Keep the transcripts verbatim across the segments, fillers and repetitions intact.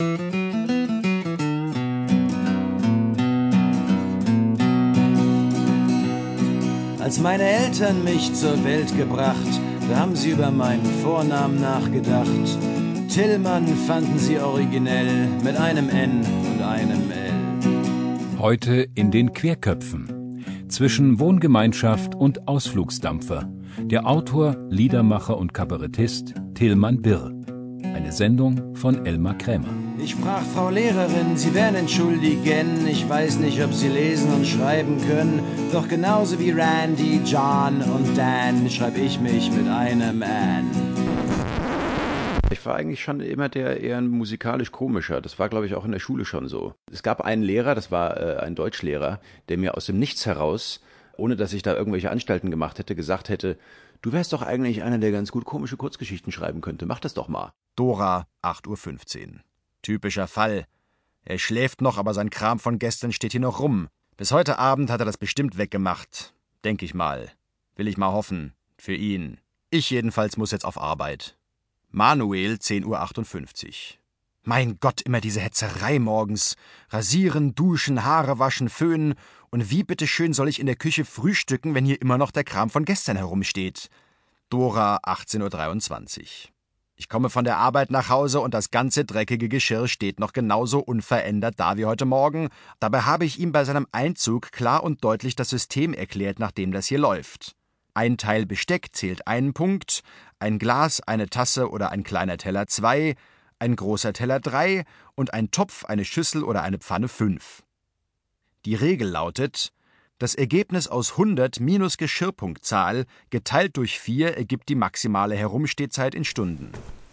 Als meine Eltern mich zur Welt gebracht, da haben sie über meinen Vornamen nachgedacht. Tillmann fanden sie originell, mit einem N und einem L. Heute in den Querköpfen. Zwischen Wohngemeinschaft und Ausflugsdampfer. Der Autor, Liedermacher und Kabarettist Tilman Birr. Eine Sendung von Elmar Krämer. Ich sprach, Frau Lehrerin, Sie werden entschuldigen, ich weiß nicht, ob Sie lesen und schreiben können, doch genauso wie Randy, John und Dan schreib ich mich mit einem N. Ich war eigentlich schon immer der eher ein musikalisch komischer. Das war, glaube ich, auch in der Schule schon so. Es gab einen Lehrer, das war äh, ein Deutschlehrer, der mir aus dem Nichts heraus, ohne dass ich da irgendwelche Anstalten gemacht hätte, gesagt hätte, du wärst doch eigentlich einer, der ganz gut komische Kurzgeschichten schreiben könnte. Mach das doch mal. Dora, acht Uhr fünfzehn. Typischer Fall. Er schläft noch, aber sein Kram von gestern steht hier noch rum. Bis heute Abend hat er das bestimmt weggemacht. Denk ich mal. Will ich mal hoffen. Für ihn. Ich jedenfalls muss jetzt auf Arbeit. Manuel, zehn Uhr achtundfünfzig. Mein Gott, immer diese Hetzerei morgens. Rasieren, duschen, Haare waschen, föhnen. Und wie bitteschön soll ich in der Küche frühstücken, wenn hier immer noch der Kram von gestern herumsteht? Dora, achtzehn Uhr dreiundzwanzig. Ich komme von der Arbeit nach Hause und das ganze dreckige Geschirr steht noch genauso unverändert da wie heute Morgen. Dabei habe ich ihm bei seinem Einzug klar und deutlich das System erklärt, nach dem das hier läuft. Ein Teil Besteck zählt einen Punkt, ein Glas, eine Tasse oder ein kleiner Teller zwei, ein großer Teller drei und ein Topf, eine Schüssel oder eine Pfanne fünf. Die Regel lautet, das Ergebnis aus hundert minus Geschirrpunktzahl geteilt durch vier ergibt die maximale Herumstehzeit in Stunden.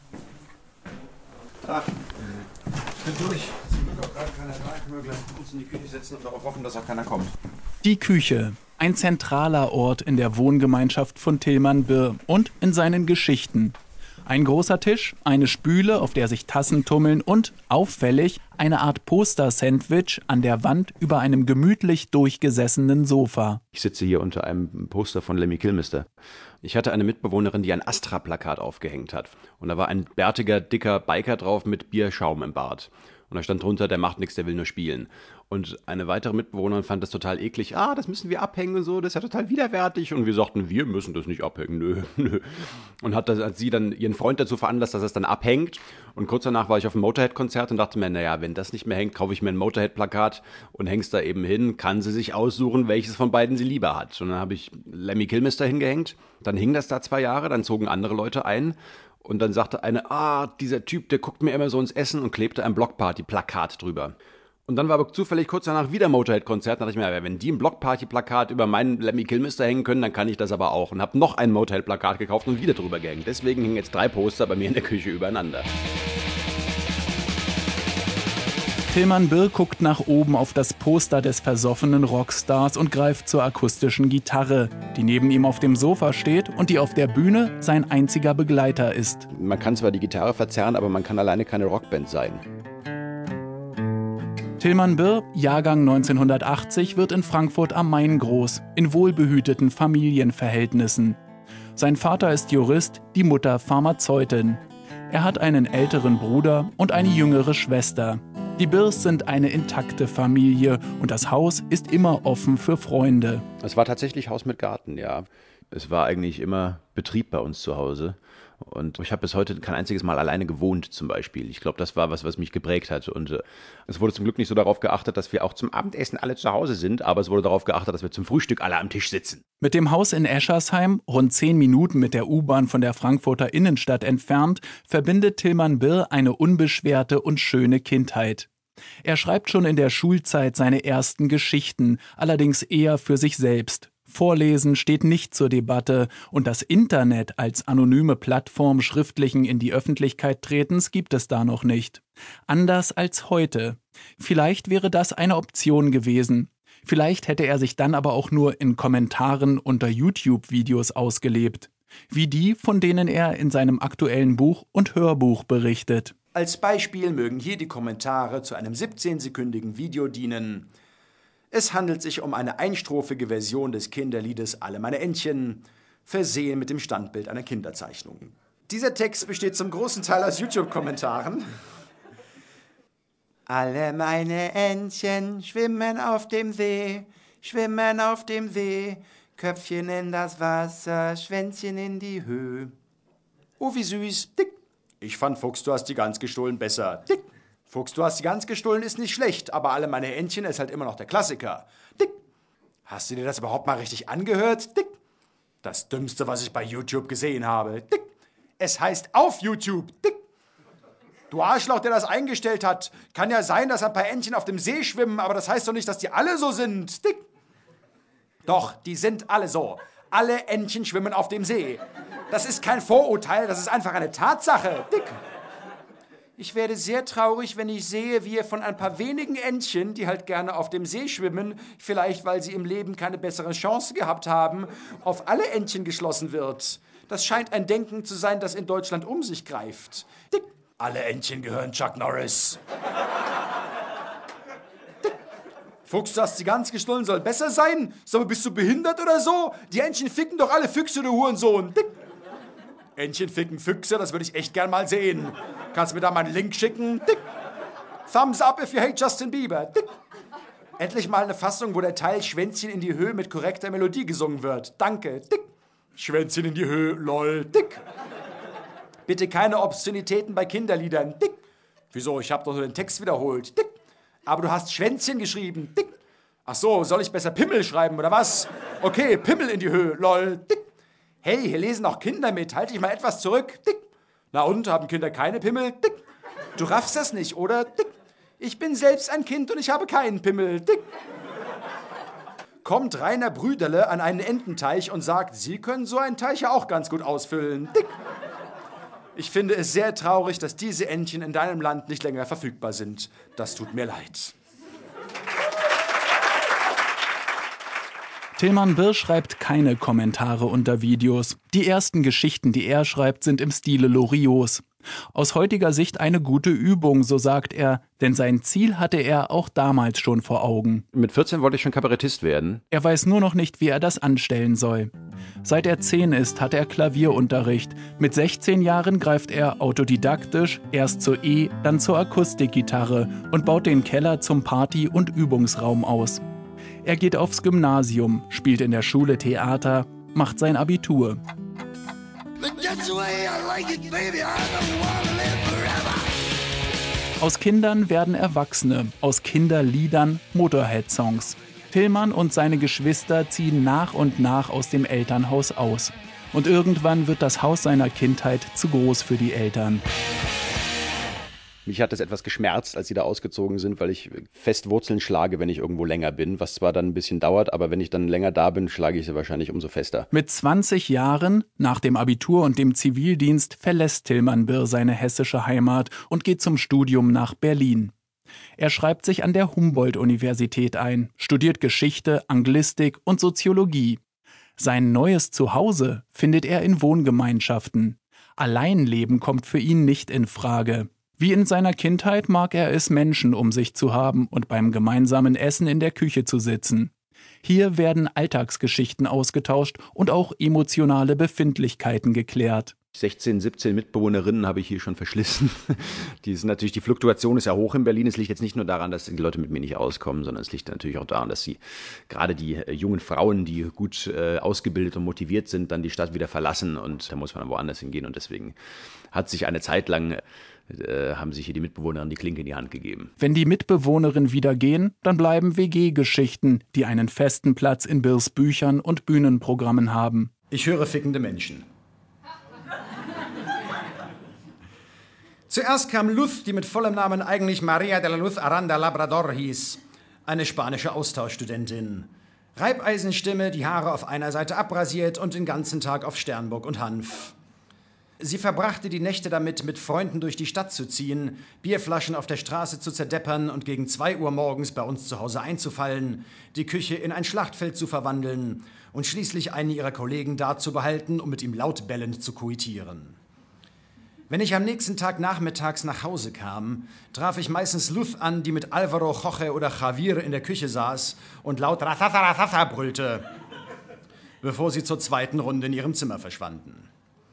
Ach, ich bin durch. Zum Glück auch gerade keiner da. Können wir gleich uns in die Küche setzen und darauf hoffen, dass auch keiner kommt. Die Küche. Ein zentraler Ort in der Wohngemeinschaft von Tilman Birr und in seinen Geschichten. Ein großer Tisch, eine Spüle, auf der sich Tassen tummeln und, auffällig, eine Art Poster-Sandwich an der Wand über einem gemütlich durchgesessenen Sofa. Ich sitze hier unter einem Poster von Lemmy Kilmister. Ich hatte eine Mitbewohnerin, die ein Astra-Plakat aufgehängt hat. Und da war ein bärtiger, dicker Biker drauf mit Bierschaum im Bart. Und da stand drunter, der macht nichts, der will nur spielen. Und eine weitere Mitbewohnerin fand das total eklig. Ah, das müssen wir abhängen und so, das ist ja total widerwärtig. Und wir sagten, wir müssen das nicht abhängen, nö, nö. Und hat, das, hat sie dann ihren Freund dazu veranlasst, dass er es dann abhängt. Und kurz danach war ich auf einem Motorhead-Konzert und dachte mir, naja, wenn das nicht mehr hängt, kaufe ich mir ein Motorhead-Plakat und häng's da eben hin. Kann sie sich aussuchen, welches von beiden sie lieber hat. Und dann habe ich Lemmy Kilmister hingehängt. Dann hing das da zwei Jahre, dann zogen andere Leute ein. Und dann sagte eine, ah, dieser Typ, der guckt mir immer so ins Essen und klebte ein Blockparty-Plakat drüber. Und dann war aber zufällig kurz danach wieder Motorhead-Konzert. Da dachte ich mir, ja, wenn die ein Blockparty-Plakat über meinen Lemmy Kilmister hängen können, dann kann ich das aber auch. Und habe noch ein Motorhead-Plakat gekauft und wieder drüber gehängt. Deswegen hingen jetzt drei Poster bei mir in der Küche übereinander. Tilman Birr guckt nach oben auf das Poster des versoffenen Rockstars und greift zur akustischen Gitarre, die neben ihm auf dem Sofa steht und die auf der Bühne sein einziger Begleiter ist. Man kann zwar die Gitarre verzerren, aber man kann alleine keine Rockband sein. Tilman Birr, Jahrgang neunzehnhundertachtzig, wird in Frankfurt am Main groß, in wohlbehüteten Familienverhältnissen. Sein Vater ist Jurist, die Mutter Pharmazeutin. Er hat einen älteren Bruder und eine jüngere Schwester. Die Birrs sind eine intakte Familie und das Haus ist immer offen für Freunde. Es war tatsächlich Haus mit Garten, ja. Es war eigentlich immer Betrieb bei uns zu Hause. Und ich habe bis heute kein einziges Mal alleine gewohnt zum Beispiel. Ich glaube, das war was, was mich geprägt hat. Und äh, es wurde zum Glück nicht so darauf geachtet, dass wir auch zum Abendessen alle zu Hause sind, aber es wurde darauf geachtet, dass wir zum Frühstück alle am Tisch sitzen. Mit dem Haus in Eschersheim, rund zehn Minuten mit der U-Bahn von der Frankfurter Innenstadt entfernt, verbindet Tilman Birr eine unbeschwerte und schöne Kindheit. Er schreibt schon in der Schulzeit seine ersten Geschichten, allerdings eher für sich selbst. Vorlesen steht nicht zur Debatte und das Internet als anonyme Plattform schriftlichen in die Öffentlichkeit tretens gibt es da noch nicht. Anders als heute. Vielleicht wäre das eine Option gewesen. Vielleicht hätte er sich dann aber auch nur in Kommentaren unter YouTube-Videos ausgelebt. Wie die, von denen er in seinem aktuellen Buch und Hörbuch berichtet. Als Beispiel mögen hier die Kommentare zu einem siebzehnsekündigen Video dienen. Es handelt sich um eine einstrophige Version des Kinderliedes Alle meine Entchen, versehen mit dem Standbild einer Kinderzeichnung. Dieser Text besteht zum großen Teil aus YouTube-Kommentaren. Alle meine Entchen schwimmen auf dem See, schwimmen auf dem See, Köpfchen in das Wasser, Schwänzchen in die Höhe. Oh, wie süß. Dick. Ich fand Fuchs, du hast die Gans gestohlen besser. Dick. Fuchs, du hast die Gans gestohlen ist nicht schlecht, aber alle meine Entchen ist halt immer noch der Klassiker. Dick. Hast du dir das überhaupt mal richtig angehört? Dick. Das Dümmste, was ich bei YouTube gesehen habe. Dick. Es heißt auf YouTube. Dick. Du Arschloch, der das eingestellt hat. Kann ja sein, dass ein paar Entchen auf dem See schwimmen, aber das heißt doch nicht, dass die alle so sind. Dick. Doch, die sind alle so. Alle Entchen schwimmen auf dem See. Das ist kein Vorurteil, das ist einfach eine Tatsache. Dick. Ich werde sehr traurig, wenn ich sehe, wie ihr von ein paar wenigen Entchen, die halt gerne auf dem See schwimmen, vielleicht weil sie im Leben keine bessere Chance gehabt haben, auf alle Entchen geschlossen wird. Das scheint ein Denken zu sein, das in Deutschland um sich greift. Dick. Alle Entchen gehören Chuck Norris. Dick. Fuchs, du hast die Gans gestohlen, soll besser sein? Sag mal, bist du behindert oder so? Die Entchen ficken doch alle Füchse, du Hurensohn. Dick. Entchen ficken Füchse, das würde ich echt gern mal sehen. Kannst mir da mal einen Link schicken? Dick. Thumbs up if you hate Justin Bieber. Dick. Endlich mal eine Fassung, wo der Teil Schwänzchen in die Höhe mit korrekter Melodie gesungen wird. Danke. Dick. Schwänzchen in die Höhe, lol. Dick. Bitte keine Obszönitäten bei Kinderliedern. Dick. Wieso? Ich habe doch nur den Text wiederholt. Dick. Aber du hast Schwänzchen geschrieben. Dick. Ach so, soll ich besser Pimmel schreiben oder was? Okay, Pimmel in die Höhe. Lol. Dick. Hey, hier lesen auch Kinder mit. Halt dich mal etwas zurück. Dick. Na und, haben Kinder keine Pimmel? Dick. Du raffst das nicht, oder? Dick. Ich bin selbst ein Kind und ich habe keinen Pimmel. Dick. Kommt Rainer Brüderle an einen Ententeich und sagt, Sie können so einen Teich ja auch ganz gut ausfüllen. Dick. Ich finde es sehr traurig, dass diese Entchen in deinem Land nicht länger verfügbar sind. Das tut mir leid. Tilman Birr schreibt keine Kommentare unter Videos. Die ersten Geschichten, die er schreibt, sind im Stile Loriots. Aus heutiger Sicht eine gute Übung, so sagt er, denn sein Ziel hatte er auch damals schon vor Augen. Mit vierzehn wollte ich schon Kabarettist werden. Er weiß nur noch nicht, wie er das anstellen soll. Seit er zehn ist, hat er Klavierunterricht. Mit sechzehn Jahren greift er autodidaktisch erst zur E-, dann zur Akustikgitarre und baut den Keller zum Party- und Übungsraum aus. Er geht aufs Gymnasium, spielt in der Schule Theater, macht sein Abitur. Aus Kindern werden Erwachsene, aus Kinderliedern Motorhead-Songs. Tilman und seine Geschwister ziehen nach und nach aus dem Elternhaus aus. Und irgendwann wird das Haus seiner Kindheit zu groß für die Eltern. Mich hat das etwas geschmerzt, als sie da ausgezogen sind, weil ich fest Wurzeln schlage, wenn ich irgendwo länger bin, was zwar dann ein bisschen dauert, aber wenn ich dann länger da bin, schlage ich sie wahrscheinlich umso fester. Mit zwanzig Jahren, nach dem Abitur und dem Zivildienst, verlässt Tilman Birr seine hessische Heimat und geht zum Studium nach Berlin. Er schreibt sich an der Humboldt-Universität ein, studiert Geschichte, Anglistik und Soziologie. Sein neues Zuhause findet er in Wohngemeinschaften. Alleinleben kommt für ihn nicht in Frage. Wie in seiner Kindheit mag er es, Menschen um sich zu haben und beim gemeinsamen Essen in der Küche zu sitzen. Hier werden Alltagsgeschichten ausgetauscht und auch emotionale Befindlichkeiten geklärt. sechzehn, siebzehn Mitbewohnerinnen habe ich hier schon verschlissen. Die sind natürlich, die Fluktuation ist ja hoch in Berlin. Es liegt jetzt nicht nur daran, dass die Leute mit mir nicht auskommen, sondern es liegt natürlich auch daran, dass sie gerade die äh, jungen Frauen, die gut äh, ausgebildet und motiviert sind, dann die Stadt wieder verlassen und da muss man dann woanders hingehen. Und deswegen hat sich eine Zeit lang, äh, haben sich hier die Mitbewohnerinnen die Klinke in die Hand gegeben. Wenn die Mitbewohnerinnen wieder gehen, dann bleiben W G-Geschichten, die einen festen Platz in Birrs Büchern und Bühnenprogrammen haben. Ich höre fickende Menschen. Zuerst kam Luz, die mit vollem Namen eigentlich Maria de la Luz Aranda Labrador hieß. Eine spanische Austauschstudentin. Reibeisenstimme, die Haare auf einer Seite abrasiert und den ganzen Tag auf Sternburg und Hanf. Sie verbrachte die Nächte damit, mit Freunden durch die Stadt zu ziehen, Bierflaschen auf der Straße zu zerdeppern und gegen zwei Uhr morgens bei uns zu Hause einzufallen, die Küche in ein Schlachtfeld zu verwandeln und schließlich einen ihrer Kollegen da zu behalten, um mit ihm laut bellend zu koitieren. Wenn ich am nächsten Tag nachmittags nach Hause kam, traf ich meistens Luz an, die mit Alvaro, Jorge oder Javier in der Küche saß und laut Ratata Ratata brüllte, bevor sie zur zweiten Runde in ihrem Zimmer verschwanden.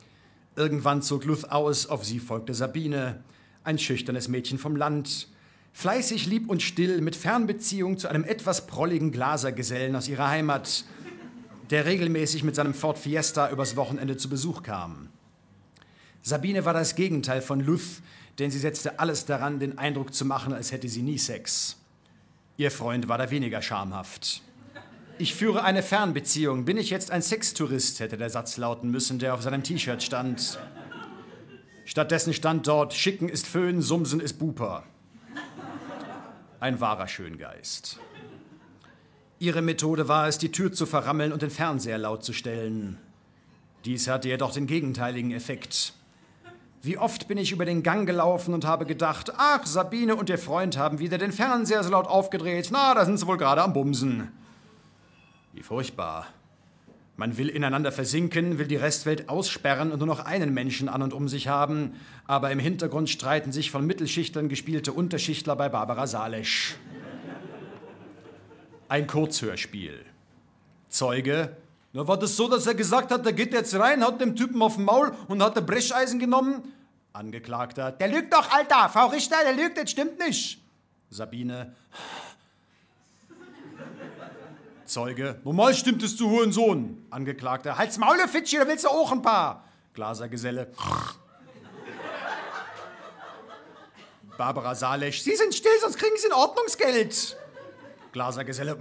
Irgendwann zog Luz aus, auf sie folgte Sabine, ein schüchternes Mädchen vom Land. Fleißig, lieb und still, mit Fernbeziehung zu einem etwas prolligen Glasergesellen aus ihrer Heimat, der regelmäßig mit seinem Ford Fiesta übers Wochenende zu Besuch kam. Sabine war das Gegenteil von Luth, denn sie setzte alles daran, den Eindruck zu machen, als hätte sie nie Sex. Ihr Freund war da weniger schamhaft. Ich führe eine Fernbeziehung. Bin ich jetzt ein Sextourist, hätte der Satz lauten müssen, der auf seinem T-Shirt stand. Stattdessen stand dort, Schicken ist Föhn, Sumsen ist Buper. Ein wahrer Schöngeist. Ihre Methode war es, die Tür zu verrammeln und den Fernseher laut zu stellen. Dies hatte jedoch den gegenteiligen Effekt. Wie oft bin ich über den Gang gelaufen und habe gedacht, ach, Sabine und ihr Freund haben wieder den Fernseher so laut aufgedreht. Na, da sind sie wohl gerade am Bumsen. Wie furchtbar. Man will ineinander versinken, will die Restwelt aussperren und nur noch einen Menschen an und um sich haben, aber im Hintergrund streiten sich von Mittelschichtlern gespielte Unterschichtler bei Barbara Salesch. Ein Kurzhörspiel. Zeuge: Na, war das so, dass er gesagt hat, der geht jetzt rein, hat dem Typen auf dem Maul und hat der Brecheisen genommen? Angeklagter: Der lügt doch, Alter! Frau Richter, der lügt, das stimmt nicht! Sabine: Zeuge: Normal stimmt es, du Hurensohn. Angeklagter: Halt's Maul, du Fitschi, da willst du auch ein paar. Glasergeselle: Barbara Salesch: Sie sind still, sonst kriegen Sie ein Ordnungsgeld. Glasergeselle: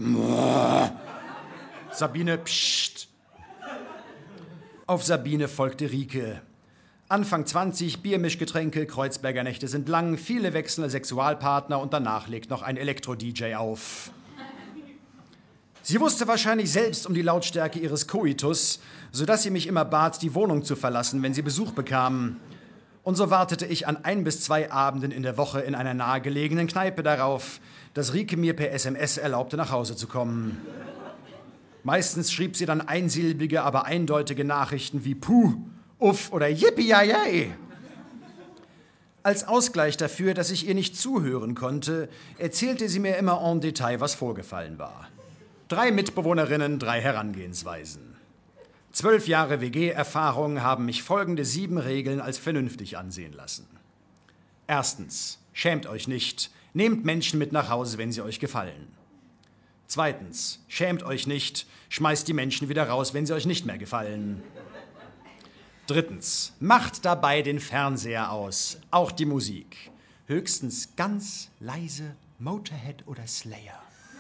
Sabine: Psst. Auf Sabine folgte Rike. Anfang zwanzig, Biermischgetränke, Kreuzberger Nächte sind lang, viele wechselnde Sexualpartner und danach legt noch ein Elektro-D J auf. Sie wusste wahrscheinlich selbst um die Lautstärke ihres Koitus, sodass sie mich immer bat, die Wohnung zu verlassen, wenn sie Besuch bekam. Und so wartete ich an ein bis zwei Abenden in der Woche in einer nahegelegenen Kneipe darauf, dass Rike mir per S M S erlaubte, nach Hause zu kommen. Meistens schrieb sie dann einsilbige, aber eindeutige Nachrichten wie Puh, Uff oder Yippie-Yay. Als Ausgleich dafür, dass ich ihr nicht zuhören konnte, erzählte sie mir immer en Detail, was vorgefallen war. Drei Mitbewohnerinnen, drei Herangehensweisen. Zwölf Jahre W G-Erfahrung haben mich folgende sieben Regeln als vernünftig ansehen lassen. Erstens, schämt euch nicht, nehmt Menschen mit nach Hause, wenn sie euch gefallen. Zweitens, schämt euch nicht, schmeißt die Menschen wieder raus, wenn sie euch nicht mehr gefallen. Drittens, macht dabei den Fernseher aus, auch die Musik. Höchstens ganz leise Motorhead oder Slayer.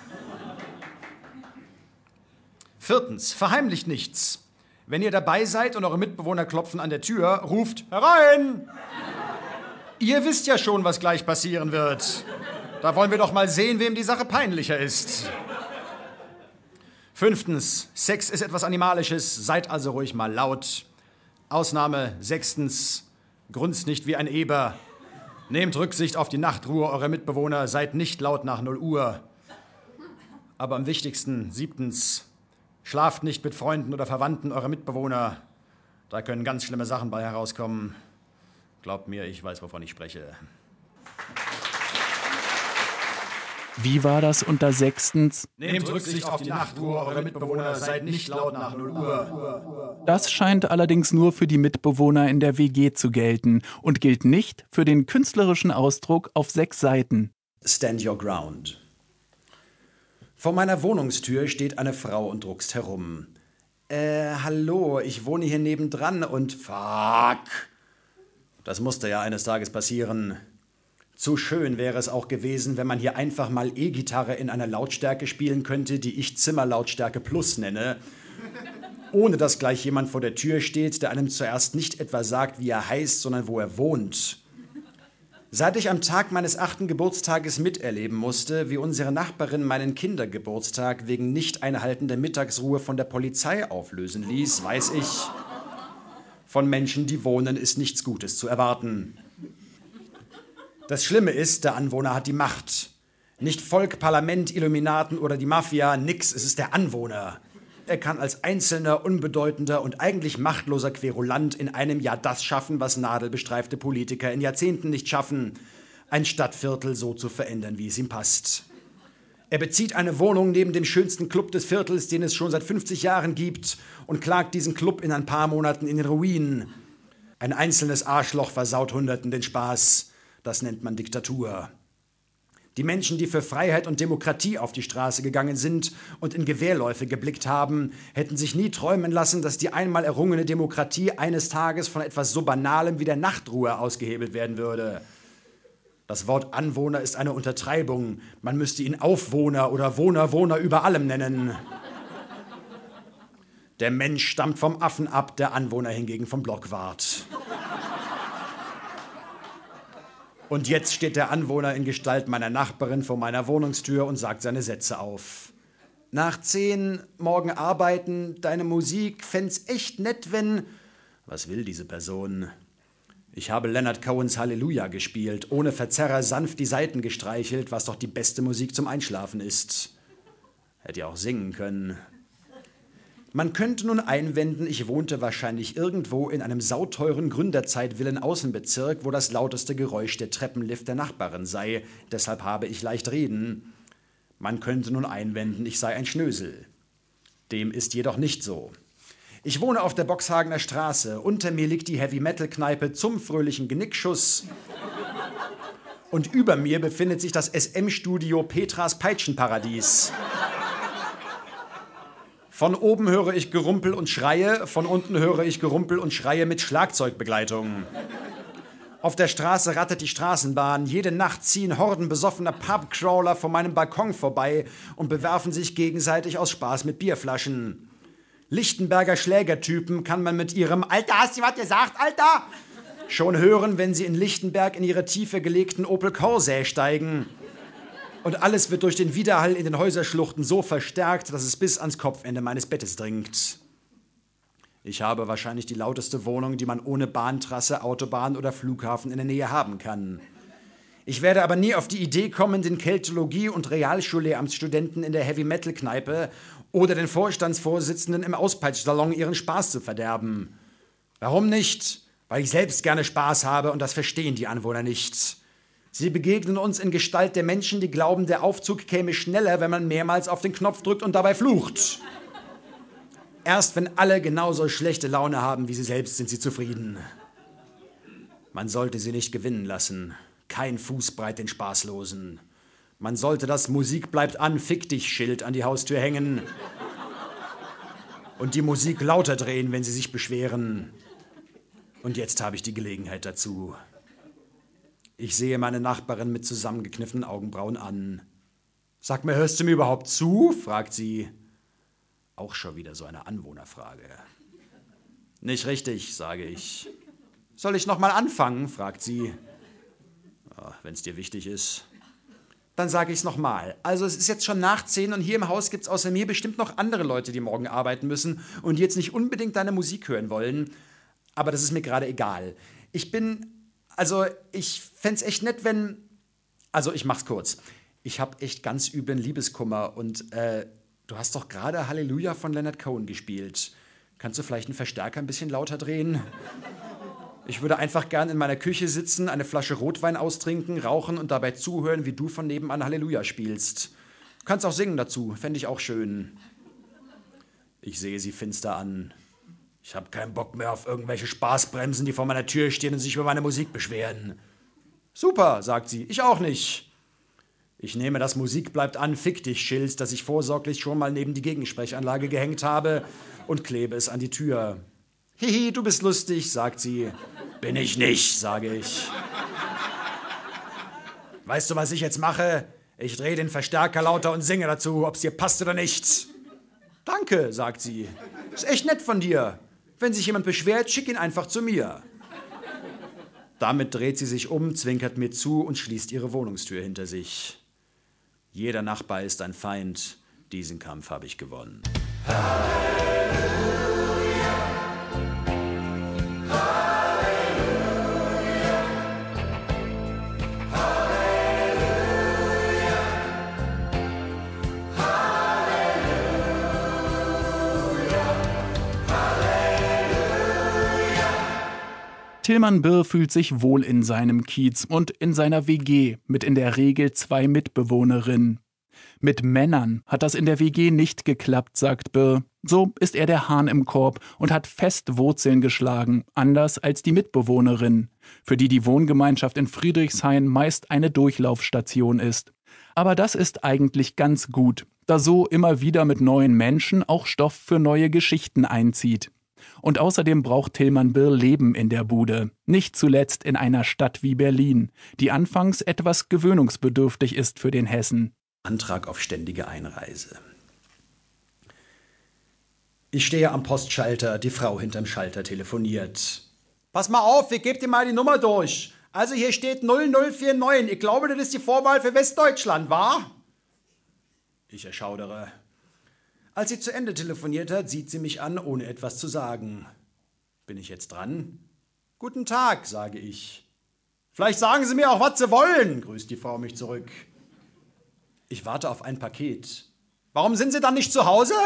Viertens, verheimlicht nichts. Wenn ihr dabei seid und eure Mitbewohner klopfen an der Tür, ruft herein! Ihr wisst ja schon, was gleich passieren wird. Da wollen wir doch mal sehen, wem die Sache peinlicher ist. Fünftens, Sex ist etwas Animalisches, seid also ruhig mal laut. Ausnahme, sechstens, grunzt nicht wie ein Eber. Nehmt Rücksicht auf die Nachtruhe eurer Mitbewohner, seid nicht laut nach null Uhr. Aber am wichtigsten, siebtens, schlaft nicht mit Freunden oder Verwandten eurer Mitbewohner. Da können ganz schlimme Sachen bei herauskommen. Glaubt mir, ich weiß, wovon ich spreche. Wie war das unter sechstens? Nehmt Rücksicht auf die Nachtruhe eurer Mitbewohner, seid nicht laut nach null Uhr. Das scheint allerdings nur für die Mitbewohner in der W G zu gelten und gilt nicht für den künstlerischen Ausdruck auf sechs Seiten. Stand your ground. Vor meiner Wohnungstür steht eine Frau und druckst herum. Äh, hallo, ich wohne hier nebendran und fuck. Das musste ja eines Tages passieren. Zu schön wäre es auch gewesen, wenn man hier einfach mal E-Gitarre in einer Lautstärke spielen könnte, die ich Zimmerlautstärke Plus nenne, ohne dass gleich jemand vor der Tür steht, der einem zuerst nicht etwa sagt, wie er heißt, sondern wo er wohnt. Seit ich am Tag meines achten Geburtstages miterleben musste, wie unsere Nachbarin meinen Kindergeburtstag wegen Nicht-Einhalten der Mittagsruhe von der Polizei auflösen ließ, weiß ich, von Menschen, die wohnen, ist nichts Gutes zu erwarten. Das Schlimme ist, der Anwohner hat die Macht. Nicht Volk, Parlament, Illuminaten oder die Mafia, nix, es ist der Anwohner. Er kann als einzelner, unbedeutender und eigentlich machtloser Querulant in einem Jahr das schaffen, was nadelbestreifte Politiker in Jahrzehnten nicht schaffen, ein Stadtviertel so zu verändern, wie es ihm passt. Er bezieht eine Wohnung neben dem schönsten Club des Viertels, den es schon seit fünfzig Jahren gibt, und klagt diesen Club in ein paar Monaten in den Ruin. Ein einzelnes Arschloch versaut Hunderten den Spaß. Das nennt man Diktatur. Die Menschen, die für Freiheit und Demokratie auf die Straße gegangen sind und in Gewehrläufe geblickt haben, hätten sich nie träumen lassen, dass die einmal errungene Demokratie eines Tages von etwas so Banalem wie der Nachtruhe ausgehebelt werden würde. Das Wort Anwohner ist eine Untertreibung. Man müsste ihn Aufwohner oder Wohner, Wohner über allem nennen. Der Mensch stammt vom Affen ab, der Anwohner hingegen vom Blockwart. Und jetzt steht der Anwohner in Gestalt meiner Nachbarin vor meiner Wohnungstür und sagt seine Sätze auf. Nach zehn, morgen arbeiten, deine Musik, fänd's echt nett, wenn... Was will diese Person? Ich habe Leonard Cohens Halleluja gespielt, ohne Verzerrer sanft die Saiten gestreichelt, was doch die beste Musik zum Einschlafen ist. Hätte ja auch singen können. Man könnte nun einwenden, ich wohnte wahrscheinlich irgendwo in einem sauteuren Gründerzeit-Villen-Außenbezirk, wo das lauteste Geräusch der Treppenlift der Nachbarin sei. Deshalb habe ich leicht reden. Man könnte nun einwenden, ich sei ein Schnösel. Dem ist jedoch nicht so. Ich wohne auf der Boxhagener Straße. Unter mir liegt die Heavy-Metal-Kneipe zum fröhlichen Genickschuss. Und über mir befindet sich das S M-Studio Petras Peitschenparadies. Von oben höre ich Gerumpel und Schreie, von unten höre ich Gerumpel und Schreie mit Schlagzeugbegleitung. Auf der Straße rattert die Straßenbahn. Jede Nacht ziehen Horden besoffener Pubcrawler vor meinem Balkon vorbei und bewerfen sich gegenseitig aus Spaß mit Bierflaschen. Lichtenberger Schlägertypen kann man mit ihrem »Alter, hast du was gesagt, Alter?« schon hören, wenn sie in Lichtenberg in ihre tiefer gelegten Opel Corsa steigen. Und alles wird durch den Widerhall in den Häuserschluchten so verstärkt, dass es bis ans Kopfende meines Bettes dringt. Ich habe wahrscheinlich die lauteste Wohnung, die man ohne Bahntrasse, Autobahn oder Flughafen in der Nähe haben kann. Ich werde aber nie auf die Idee kommen, den Keltologie- und Realschullehramtsstudenten in der Heavy-Metal-Kneipe oder den Vorstandsvorsitzenden im Auspeitschsalon ihren Spaß zu verderben. Warum nicht? Weil ich selbst gerne Spaß habe und das verstehen die Anwohner nicht. Sie begegnen uns in Gestalt der Menschen, die glauben, der Aufzug käme schneller, wenn man mehrmals auf den Knopf drückt und dabei flucht. Erst wenn alle genauso schlechte Laune haben wie sie selbst, sind sie zufrieden. Man sollte sie nicht gewinnen lassen. Kein Fußbreit den Spaßlosen. Man sollte das Musik bleibt an, fick dich Schild an die Haustür hängen. Und die Musik lauter drehen, wenn sie sich beschweren. Und jetzt habe ich die Gelegenheit dazu. Ich sehe meine Nachbarin mit zusammengekniffenen Augenbrauen an. »Sag mir, hörst du mir überhaupt zu?« fragt sie. Auch schon wieder so eine Anwohnerfrage. »Nicht richtig«, sage ich. »Soll ich noch mal anfangen?« fragt sie. Ja, wenn es dir wichtig ist. Dann sage ich es noch mal. Also es ist jetzt schon nach zehn und hier im Haus gibt es außer mir bestimmt noch andere Leute, die morgen arbeiten müssen und die jetzt nicht unbedingt deine Musik hören wollen. Aber das ist mir gerade egal. Ich bin... Also, ich fänd's echt nett, wenn... Also, ich mach's kurz. Ich hab echt ganz üblen Liebeskummer und, äh, du hast doch gerade Halleluja von Leonard Cohen gespielt. Kannst du vielleicht einen Verstärker ein bisschen lauter drehen? Ich würde einfach gern in meiner Küche sitzen, eine Flasche Rotwein austrinken, rauchen und dabei zuhören, wie du von nebenan Halleluja spielst. Du kannst auch singen dazu, fände ich auch schön. Ich sehe sie finster an. Ich habe keinen Bock mehr auf irgendwelche Spaßbremsen, die vor meiner Tür stehen und sich über meine Musik beschweren. Super, sagt sie, ich auch nicht. Ich nehme das Musik bleibt an, fick dich Schild, das ich vorsorglich schon mal neben die Gegensprechanlage gehängt habe und klebe es an die Tür. Hihi, du bist lustig, sagt sie. Bin ich nicht, sage ich. Weißt du, was ich jetzt mache? Ich drehe den Verstärker lauter und singe dazu, ob's dir passt oder nicht. Danke, sagt sie. Ist echt nett von dir. Wenn sich jemand beschwert, schick ihn einfach zu mir. Damit dreht sie sich um, zwinkert mir zu und schließt ihre Wohnungstür hinter sich. Jeder Nachbar ist ein Feind. Diesen Kampf habe ich gewonnen. Tilman Birr fühlt sich wohl in seinem Kiez und in seiner W G mit in der Regel zwei Mitbewohnerinnen. Mit Männern hat das in der W G nicht geklappt, sagt Birr. So ist er der Hahn im Korb und hat fest Wurzeln geschlagen, anders als die Mitbewohnerin, für die die Wohngemeinschaft in Friedrichshain meist eine Durchlaufstation ist. Aber das ist eigentlich ganz gut, da so immer wieder mit neuen Menschen auch Stoff für neue Geschichten einzieht. Und außerdem braucht Tilman Birr Leben in der Bude, nicht zuletzt in einer Stadt wie Berlin, die anfangs etwas gewöhnungsbedürftig ist für den Hessen. Antrag auf ständige Einreise. Ich stehe am Postschalter, die Frau hinterm Schalter telefoniert. Pass mal auf, ich gebe dir mal die Nummer durch. Also hier steht null null vier neun. Ich glaube, das ist die Vorwahl für Westdeutschland, wa? Ich erschaudere. Als sie zu Ende telefoniert hat, sieht sie mich an, ohne etwas zu sagen. Bin ich jetzt dran? Guten Tag, sage ich. Vielleicht sagen Sie mir auch, was Sie wollen, grüßt die Frau mich zurück. Ich warte auf ein Paket. Warum sind Sie dann nicht zu Hause?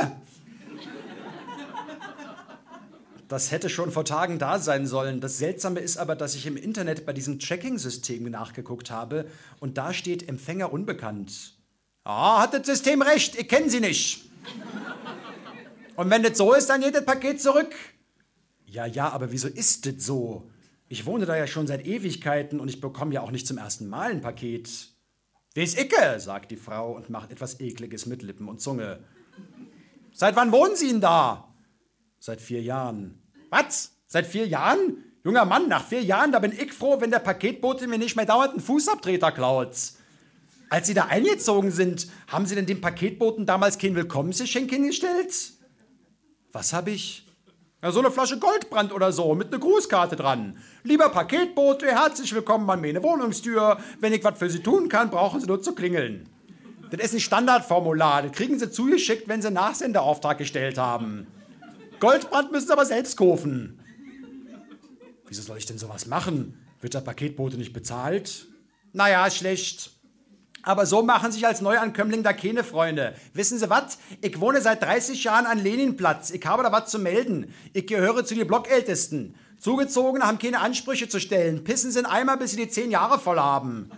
Das hätte schon vor Tagen da sein sollen. Das Seltsame ist aber, dass ich im Internet bei diesem Tracking-System nachgeguckt habe und da steht Empfänger unbekannt. Ah, hat das System recht, ich kenne Sie nicht. Und wenn das so ist, dann geht das Paket zurück. Ja, ja, aber wieso ist das so? Ich wohne da ja schon seit Ewigkeiten und ich bekomme ja auch nicht zum ersten Mal ein Paket. Wes icke, sagt die Frau und macht etwas Ekliges mit Lippen und Zunge. Seit wann wohnen Sie denn da? Seit vier Jahren. Was? Seit vier Jahren? Junger Mann, nach vier Jahren, da bin ich froh, wenn der Paketbote mir nicht mehr dauernd einen Fußabtreter klaut. Als Sie da eingezogen sind, haben Sie denn dem Paketboten damals kein Willkommensgeschenk hingestellt? Was habe ich? Ja, so eine Flasche Goldbrand oder so, mit einer Grußkarte dran. Lieber Paketbote, herzlich willkommen an meine Wohnungstür. Wenn ich was für Sie tun kann, brauchen Sie nur zu klingeln. Das ist ein Standardformular, das kriegen Sie zugeschickt, wenn Sie einen Nachsenderauftrag gestellt haben. Goldbrand müssen Sie aber selbst kaufen. Wieso soll ich denn sowas machen? Wird der Paketbote nicht bezahlt? Naja, schlecht. Aber so machen sich als Neuankömmling da keine Freunde. Wissen Sie was? Ich wohne seit dreißig Jahren an Leninplatz. Ich habe da was zu melden. Ich gehöre zu den Blockältesten. Zugezogene haben keine Ansprüche zu stellen. Pissen Sie in Eimer, bis Sie die zehn Jahre voll haben.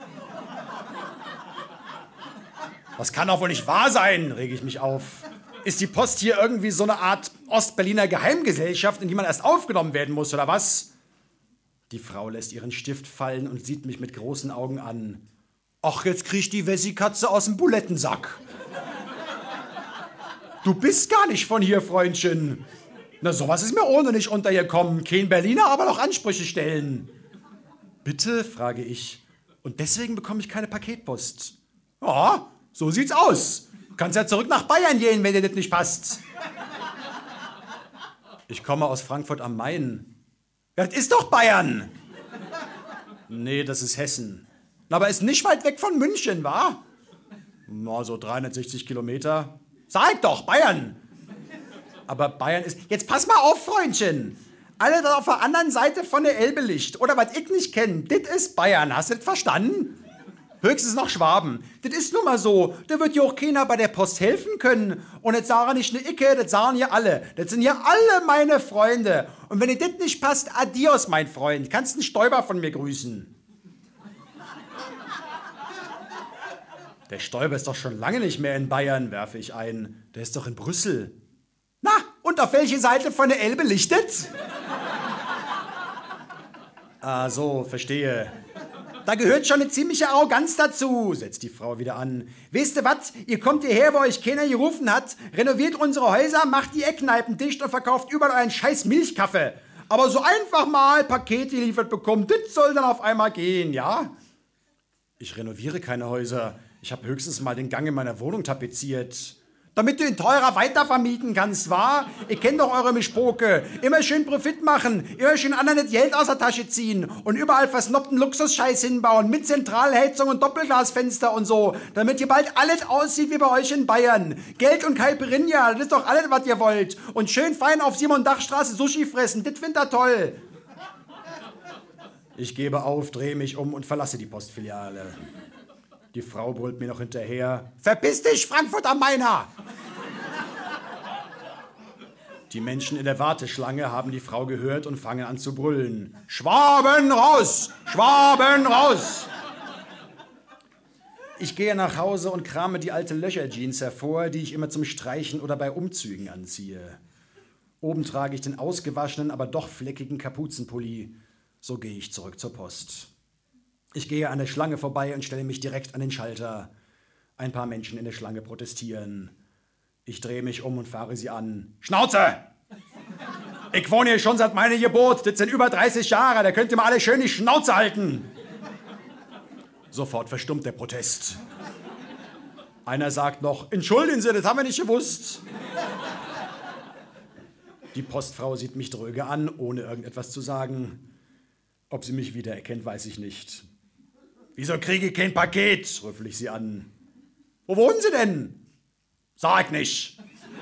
Das kann doch wohl nicht wahr sein, rege ich mich auf. Ist die Post hier irgendwie so eine Art Ostberliner Geheimgesellschaft, in die man erst aufgenommen werden muss, oder was? Die Frau lässt ihren Stift fallen und sieht mich mit großen Augen an. Ach, jetzt kriegt die Wessikatze aus dem Bulettensack. Du bist gar nicht von hier, Freundchen. Na, sowas ist mir ohne nicht untergekommen. Kein Berliner, aber noch Ansprüche stellen. Bitte, frage ich. Und deswegen bekomme ich keine Paketpost. Ja, so sieht's aus. Du kannst ja zurück nach Bayern gehen, wenn dir das nicht passt. Ich komme aus Frankfurt am Main. Ja, das ist doch Bayern. Nee, das ist Hessen. Aber ist nicht weit weg von München, wa? Na, so dreihundertsechzig Kilometer. Sag doch, Bayern. Aber Bayern ist... Jetzt pass mal auf, Freundchen. Alle da auf der anderen Seite von der Elbe liegt. Oder was ich nicht kenne, das ist Bayern. Hast du das verstanden? Höchstens noch Schwaben. Das ist nun mal so. Da wird ja auch keiner bei der Post helfen können. Und das sagen nicht nur Icke, das sagen ja alle. Das sind ja alle meine Freunde. Und wenn dir das nicht passt, adios, mein Freund. Kannst einen Stäuber von mir grüßen. Der Stäuber ist doch schon lange nicht mehr in Bayern, werfe ich ein. Der ist doch in Brüssel. Na, und auf welche Seite von der Elbe lichtet? Ah, so, verstehe. Da gehört schon eine ziemliche Arroganz dazu, setzt die Frau wieder an. Weißt du was? Ihr kommt hierher, wo euch keiner gerufen hat, renoviert unsere Häuser, macht die Eckkneipen dicht und verkauft überall euren scheiß Milchkaffee. Aber so einfach mal Pakete geliefert bekommen, das soll dann auf einmal gehen, ja? Ich renoviere keine Häuser. Ich habe höchstens mal den Gang in meiner Wohnung tapeziert. Damit du ihn teurer weitervermieten kannst, wa? Ich kenn doch eure Mischpoke. Immer schön Profit machen, immer schön anderen das Geld aus der Tasche ziehen und überall versnobten Luxusscheiß hinbauen mit Zentralheizung und Doppelglasfenster und so, damit hier bald alles aussieht wie bei euch in Bayern. Geld und Caipirinha, das ist doch alles, was ihr wollt. Und schön fein auf Simon-Dach-Straße Sushi fressen, das findet ihr toll. Ich gebe auf, drehe mich um und verlasse die Postfiliale. Die Frau brüllt mir noch hinterher. Verpiss dich, Frankfurt am Mainer! Die Menschen in der Warteschlange haben die Frau gehört und fangen an zu brüllen. Schwaben raus! Schwaben raus! Ich gehe nach Hause und krame die alte Löcherjeans hervor, die ich immer zum Streichen oder bei Umzügen anziehe. Oben trage ich den ausgewaschenen, aber doch fleckigen Kapuzenpulli. So gehe ich zurück zur Post. Ich gehe an der Schlange vorbei und stelle mich direkt an den Schalter. Ein paar Menschen in der Schlange protestieren. Ich drehe mich um und fahre sie an. Schnauze! Ich wohne hier schon seit meiner Geburt. Das sind über dreißig Jahre. Da könnt ihr mal alle schön die Schnauze halten. Sofort verstummt der Protest. Einer sagt noch, entschuldigen Sie, das haben wir nicht gewusst. Die Postfrau sieht mich dröge an, ohne irgendetwas zu sagen. Ob sie mich wiedererkennt, weiß ich nicht. Wieso kriege ich kein Paket? Rüffel ich sie an. Wo wohnen Sie denn? Sag nicht.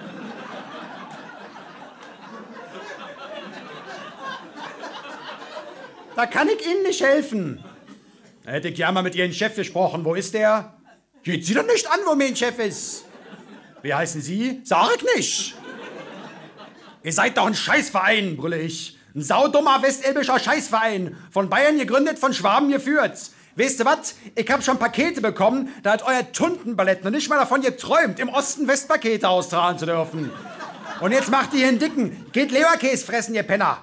Da kann ich Ihnen nicht helfen. Da hätte ich ja mal mit Ihrem Chef gesprochen. Wo ist der? Geht Sie doch nicht an, wo mein Chef ist. Wie heißen Sie? Sag ich nicht. Ihr seid doch ein Scheißverein, brülle ich. Ein saudummer westelbischer Scheißverein. Von Bayern gegründet, von Schwaben geführt. Weißt du was? Ich hab schon Pakete bekommen, da hat euer Tuntenballett noch nicht mal davon geträumt, im Osten Westpakete austragen zu dürfen. Und jetzt macht ihr hier einen Dicken. Geht Leberkäse fressen, ihr Penner.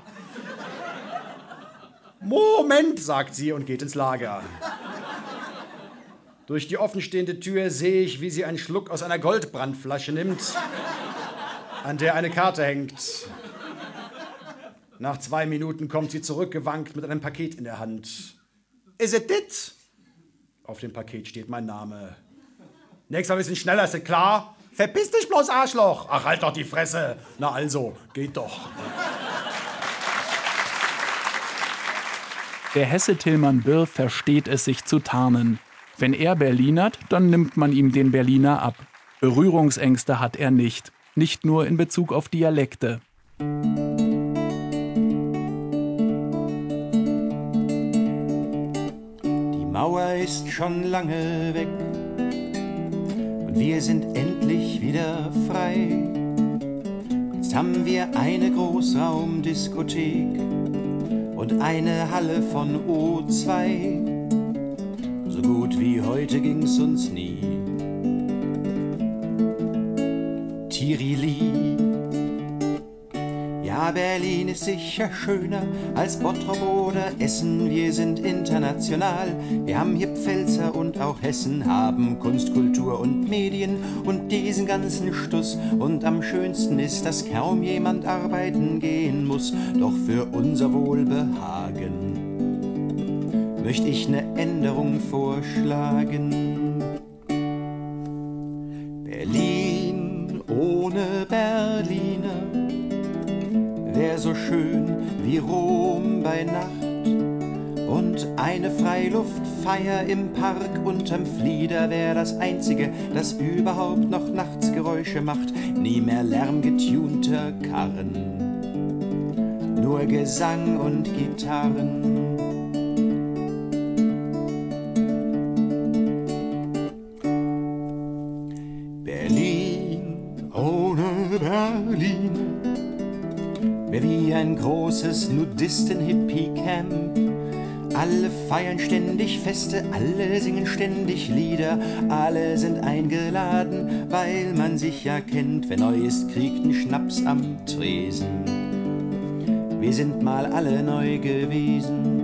Moment, sagt sie und geht ins Lager. Durch die offenstehende Tür sehe ich, wie sie einen Schluck aus einer Goldbrandflasche nimmt, an der eine Karte hängt. Nach zwei Minuten kommt sie zurückgewankt mit einem Paket in der Hand. Is it it? Auf dem Paket steht mein Name. Nächstes Mal ein bisschen schneller, ist das klar? Verpiss dich bloß, Arschloch! Ach, halt doch die Fresse! Na also, geht doch. Der Hesse Tilman Birr versteht es, sich zu tarnen. Wenn er Berlinert, dann nimmt man ihm den Berliner ab. Berührungsängste hat er nicht. Nicht nur in Bezug auf Dialekte. Die Mauer ist schon lange weg und wir sind endlich wieder frei. Jetzt haben wir eine Großraumdiskothek und eine Halle von O zwei. So gut wie heute ging's uns nie. Tirili. Ja, Berlin ist sicher schöner als Bottrop oder Essen. Wir sind international. Wir haben hier Pfälzer und auch Hessen, haben Kunst, Kultur und Medien und diesen ganzen Stuss. Und am schönsten ist, dass kaum jemand arbeiten gehen muss. Doch für unser Wohlbehagen möchte ich eine Änderung vorschlagen. Berlin ohne Berliner wär so schön wie Rom bei Nacht. Und eine Freiluftfeier im Park unterm Flieder wär das Einzige, das überhaupt noch nachts Geräusche macht. Nie mehr lärmgetunter Karren, nur Gesang und Gitarren. Berlin ohne Berlin wär wie ein großes Nudisten-Hippie-Camp. Alle feiern ständig Feste, alle singen ständig Lieder, alle sind eingeladen, weil man sich ja kennt. Wer neu ist, kriegt 'n Schnaps am Tresen. Wir sind mal alle neu gewesen.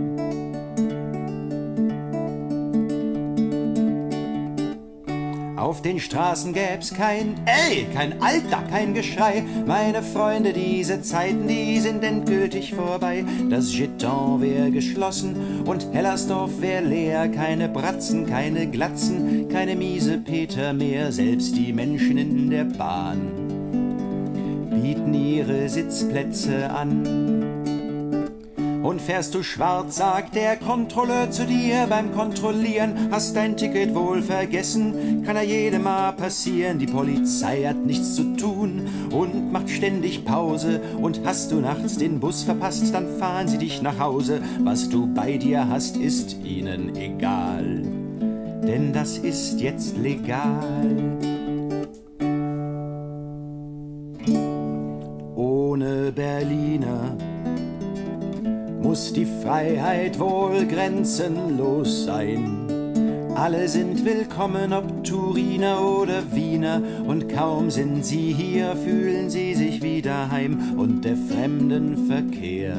Auf den Straßen gäb's kein Ey, kein Alter, kein Geschrei. Meine Freunde, diese Zeiten, die sind endgültig vorbei. Das Giton wär geschlossen und Hellersdorf wär leer. Keine Bratzen, keine Glatzen, keine miese Peter mehr. Selbst die Menschen in der Bahn bieten ihre Sitzplätze an. Und fährst du schwarz, sagt der Kontrolleur zu dir beim Kontrollieren. Hast dein Ticket wohl vergessen, kann ja jedem mal passieren. Die Polizei hat nichts zu tun und macht ständig Pause. Und hast du nachts den Bus verpasst, dann fahren sie dich nach Hause. Was du bei dir hast, ist ihnen egal, denn das ist jetzt legal. Ohne Berliner muss die Freiheit wohl grenzenlos sein. Alle sind willkommen, ob Turiner oder Wiener, und kaum sind sie hier, fühlen sie sich wieder heim. Und der Fremdenverkehr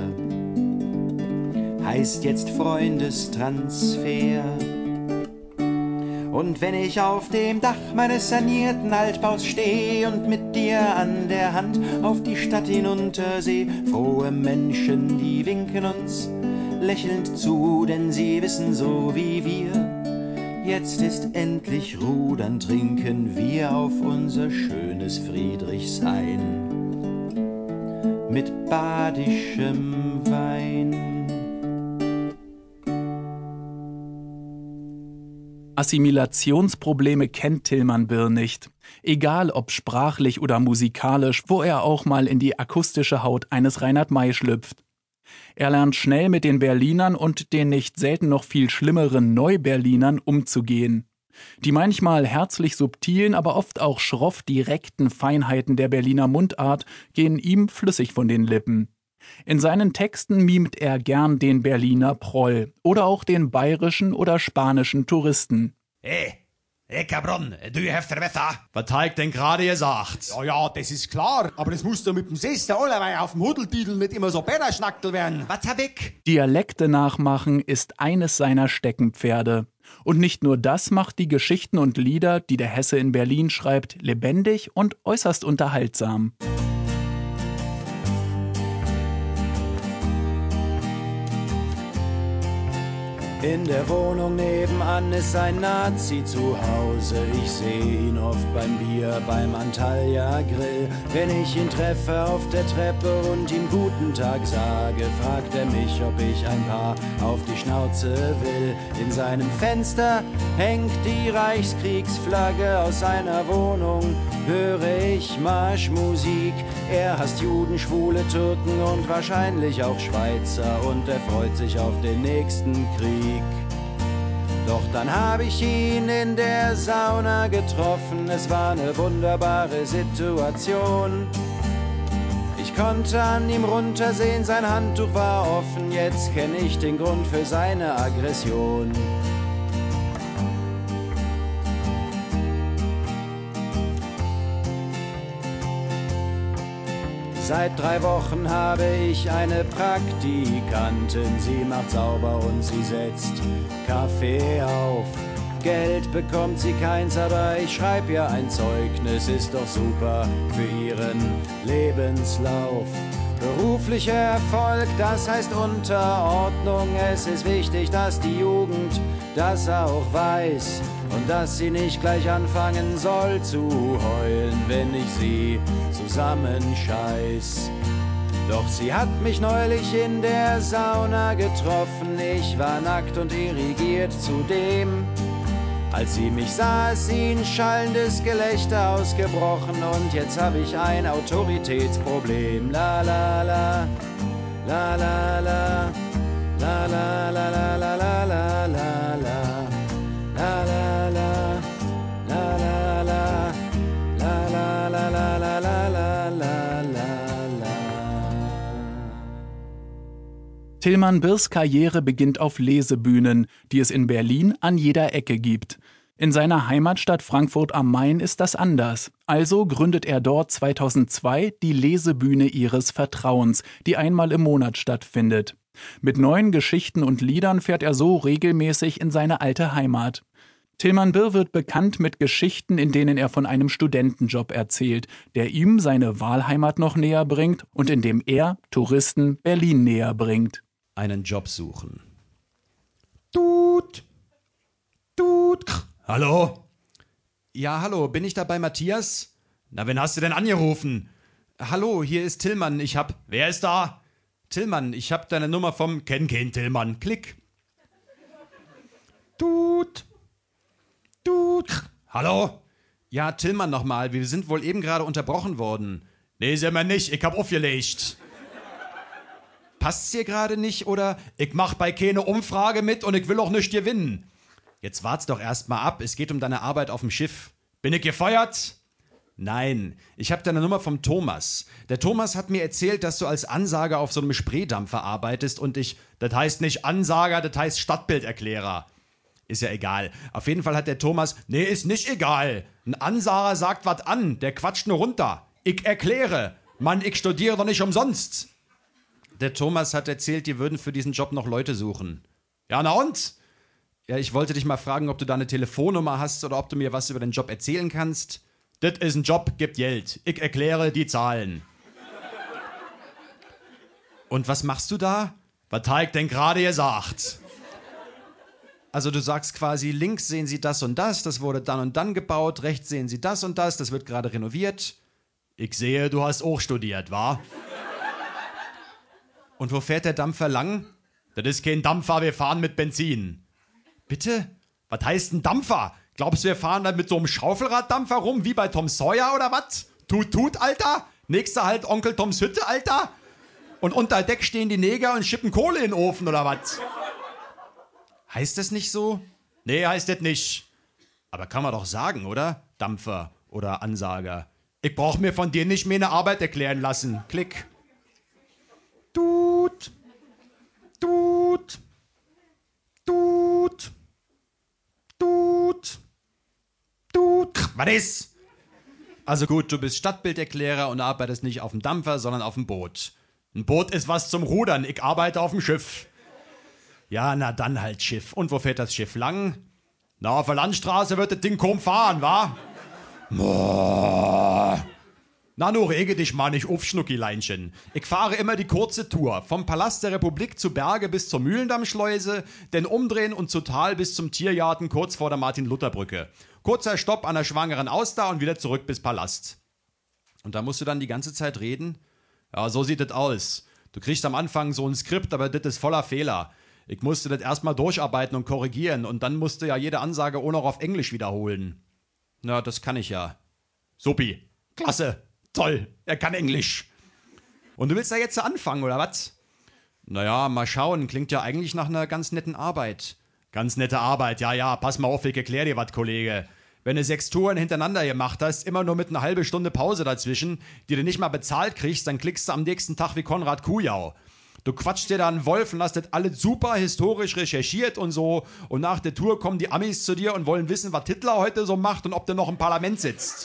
heißt jetzt Freundestransfer. Und wenn ich auf dem Dach meines sanierten Altbaus steh und mit dir an der Hand auf die Stadt hinunterseh, frohe Menschen, die winken uns lächelnd zu, denn sie wissen so wie wir, jetzt ist endlich Ruhe, dann trinken wir auf unser schönes Friedrichshain mit badischem Wein. Assimilationsprobleme kennt Tilman Birr nicht. Egal ob sprachlich oder musikalisch, wo er auch mal in die akustische Haut eines Reinhard May schlüpft. Er lernt schnell mit den Berlinern und den nicht selten noch viel schlimmeren Neuberlinern umzugehen. Die manchmal herzlich subtilen, aber oft auch schroff direkten Feinheiten der Berliner Mundart gehen ihm flüssig von den Lippen. In seinen Texten mimt er gern den Berliner Proll oder auch den bayerischen oder spanischen Touristen. Hey, hey Cabron, du hefter Wetter. Was hat denn gerade gesagt? Ja, ja, das ist klar, aber das muss doch mit dem Sester allerweil auf dem Hudeltitel nicht immer so Bäderschnacktel werden. Was hab ich? Dialekte nachmachen ist eines seiner Steckenpferde. Und nicht nur das macht die Geschichten und Lieder, die der Hesse in Berlin schreibt, lebendig und äußerst unterhaltsam. In der Wohnung nebenan ist ein Nazi zu Hause. Ich sehe ihn oft beim Bier, beim Antalya-Grill. Wenn ich ihn treffe auf der Treppe und ihm guten Tag sage, fragt er mich, ob ich ein paar auf die Schnauze will. In seinem Fenster hängt die Reichskriegsflagge. Aus seiner Wohnung höre ich Marschmusik. Er hasst Juden, Schwule, Türken und wahrscheinlich auch Schweizer. Und er freut sich auf den nächsten Krieg. Doch dann habe ich ihn in der Sauna getroffen. Es war eine wunderbare Situation. Ich konnte an ihm runtersehen, sein Handtuch war offen. Jetzt kenne ich den Grund für seine Aggression. Seit drei Wochen habe ich eine Praktikantin. Sie macht sauber und sie setzt Kaffee auf. Geld bekommt sie keins, aber ich schreib ihr ein Zeugnis. Ist doch super für ihren Lebenslauf. Beruflicher Erfolg, das heißt Unterordnung. Es ist wichtig, dass die Jugend das auch weiß. Und dass sie nicht gleich anfangen soll zu heulen, wenn ich sie zusammenscheiß. Doch sie hat mich neulich in der Sauna getroffen. Ich war nackt und irrigiert zudem. Als sie mich sah, ist sie in schallendes Gelächter ausgebrochen. Und jetzt hab ich ein Autoritätsproblem. La la la, la la la, la la la la la la la la la. La la la, la la la, la la la la la la la la la. Tilman Birrs Karriere beginnt auf Lesebühnen, die es in Berlin an jeder Ecke gibt. In seiner Heimatstadt Frankfurt am Main ist das anders. Also gründet er dort zweitausendzwei die Lesebühne ihres Vertrauens, die einmal im Monat stattfindet. Mit neuen Geschichten und Liedern fährt er so regelmäßig in seine alte Heimat. Tilman Birr wird bekannt mit Geschichten, in denen er von einem Studentenjob erzählt, der ihm seine Wahlheimat noch näher bringt und in dem er Touristen Berlin näher bringt. Einen Job suchen. Tut. Tut. Hallo? Ja, hallo, bin ich da bei Matthias? Na, wen hast du denn angerufen? Hallo, hier ist Tilman, ich hab... Wer ist da? Tilman, ich hab deine Nummer vom... Kenn kein Tilman, klick. Tut. Tut. Hallo? Ja, Tilman nochmal, wir sind wohl eben gerade unterbrochen worden. Nee, sind wir nicht, ich hab aufgelegt. Passt's dir gerade nicht, oder? Ich mach bei keine Umfrage mit und ich will auch nicht gewinnen. Jetzt wart's doch erst mal ab, es geht um deine Arbeit auf dem Schiff. Bin ich gefeuert? Nein, ich habe deine Nummer vom Thomas. Der Thomas hat mir erzählt, dass du als Ansager auf so einem Spreedampfer arbeitest und ich, das heißt nicht Ansager, das heißt Stadtbilderklärer. Ist ja egal. Auf jeden Fall hat der Thomas, nee, ist nicht egal. Ein Ansager sagt was an, der quatscht nur runter. Ich erkläre. Mann, ich studiere doch nicht umsonst. Der Thomas hat erzählt, die würden für diesen Job noch Leute suchen. Ja, na und? Ja, ich wollte dich mal fragen, ob du da eine Telefonnummer hast oder ob du mir was über den Job erzählen kannst. Das ist ein Job, gibt Geld. Ich erkläre die Zahlen. Und was machst du da? Was habe ich denn gerade gesagt? Also du sagst quasi, links sehen Sie das und das, das wurde dann und dann gebaut, rechts sehen Sie das und das, das wird gerade renoviert. Ich sehe, du hast auch studiert, wa? Und wo fährt der Dampfer lang? Das ist kein Dampfer, wir fahren mit Benzin. Bitte? Was heißt ein Dampfer? Glaubst du, wir fahren dann mit so einem Schaufelraddampfer rum, wie bei Tom Sawyer oder was? Tut, tut, Alter? Nächster halt Onkel Toms Hütte, Alter? Und unter Deck stehen die Neger und schippen Kohle in den Ofen oder was? Heißt das nicht so? Nee, heißt das nicht. Aber kann man doch sagen, oder? Dampfer oder Ansager. Ich brauch mir von dir nicht mehr eine Arbeit erklären lassen. Klick. Tut. Tut. Tut. Tut. Tut. Was ist? Also gut, du bist Stadtbilderklärer und arbeitest nicht auf dem Dampfer, sondern auf dem Boot. Ein Boot ist was zum Rudern. Ich arbeite auf dem Schiff. Ja, na dann halt Schiff. Und wo fährt das Schiff lang? Na, auf der Landstraße wird das Ding kaum fahren, wa? Boah. Na, nur rege dich mal nicht auf, Schnuckileinchen. Ich fahre immer die kurze Tour. Vom Palast der Republik zu Berge bis zur Mühlendammschleuse, denn umdrehen und zu Tal bis zum Tiergarten kurz vor der Martin-Luther-Brücke. Kurzer Stopp an der Schwangeren Auster und wieder zurück bis Palast. Und da musst du dann die ganze Zeit reden? Ja, so sieht das aus. Du kriegst am Anfang so ein Skript, aber das ist voller Fehler. Ich musste das erstmal durcharbeiten und korrigieren und dann musste ja jede Ansage auch noch auf Englisch wiederholen. Na, das kann ich ja. Supi. Klasse. Toll. Er kann Englisch. Und du willst da jetzt anfangen, oder was? Naja, mal schauen. Klingt ja eigentlich nach einer ganz netten Arbeit. Ganz nette Arbeit, ja, ja. Pass mal auf, ich erklär dir was, Kollege. Wenn du sechs Touren hintereinander gemacht hast, immer nur mit einer halben Stunde Pause dazwischen, die du nicht mal bezahlt kriegst, dann klickst du am nächsten Tag wie Konrad Kujau. Du quatschst dir da einen Wolf und hast das alles super historisch recherchiert und so. Und nach der Tour kommen die Amis zu dir und wollen wissen, was Hitler heute so macht und ob der noch im Parlament sitzt.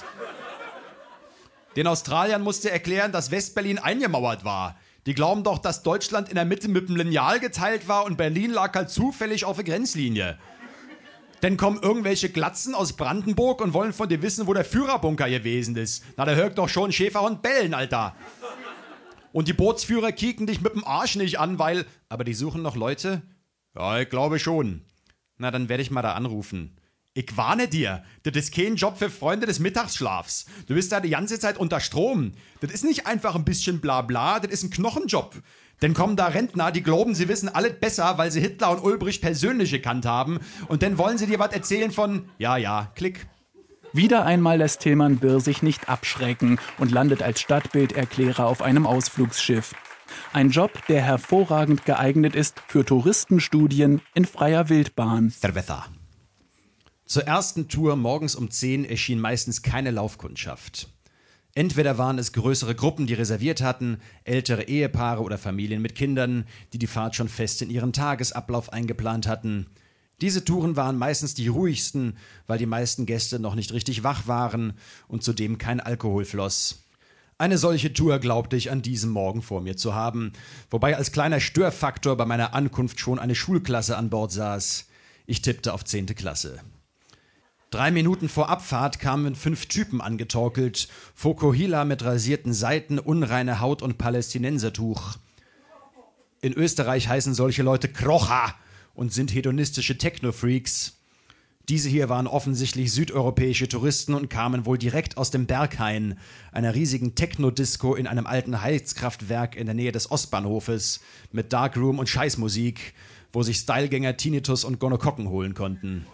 Den Australiern musst du erklären, dass Westberlin eingemauert war. Die glauben doch, dass Deutschland in der Mitte mit dem Lineal geteilt war und Berlin lag halt zufällig auf der Grenzlinie. Dann kommen irgendwelche Glatzen aus Brandenburg und wollen von dir wissen, wo der Führerbunker gewesen ist. Na, da hört doch schon Schäferhund bellen, Alter. Und die Bootsführer kicken dich mit dem Arsch nicht an, weil... Aber die suchen noch Leute? Ja, ich glaube schon. Na, dann werde ich mal da anrufen. Ich warne dir, das ist kein Job für Freunde des Mittagsschlafs. Du bist da die ganze Zeit unter Strom. Das ist nicht einfach ein bisschen Blabla, das ist ein Knochenjob. Dann kommen da Rentner, die glauben, sie wissen alles besser, weil sie Hitler und Ulbricht persönlich gekannt haben. Und dann wollen sie dir was erzählen von... Ja, ja, klick. Wieder einmal lässt Tilman Birr sich nicht abschrecken und landet als Stadtbilderklärer auf einem Ausflugsschiff. Ein Job, der hervorragend geeignet ist für Touristenstudien in freier Wildbahn. Der Wetter. Zur ersten Tour morgens um zehn erschien meistens keine Laufkundschaft. Entweder waren es größere Gruppen, die reserviert hatten, ältere Ehepaare oder Familien mit Kindern, die die Fahrt schon fest in ihren Tagesablauf eingeplant hatten. Diese Touren waren meistens die ruhigsten, weil die meisten Gäste noch nicht richtig wach waren und zudem kein Alkohol floss. Eine solche Tour glaubte ich an diesem Morgen vor mir zu haben, wobei als kleiner Störfaktor bei meiner Ankunft schon eine Schulklasse an Bord saß. Ich tippte auf zehnte Klasse. Drei Minuten vor Abfahrt kamen fünf Typen angetorkelt, Fokuhila mit rasierten Seiten, unreine Haut und Palästinensertuch. In Österreich heißen solche Leute Krocha und sind hedonistische Techno-Freaks. Diese hier waren offensichtlich südeuropäische Touristen und kamen wohl direkt aus dem Berghain, einer riesigen Techno-Disco in einem alten Heizkraftwerk in der Nähe des Ostbahnhofes, mit Darkroom und Scheißmusik, wo sich Stylegänger Tinnitus und Gonokokken holen konnten.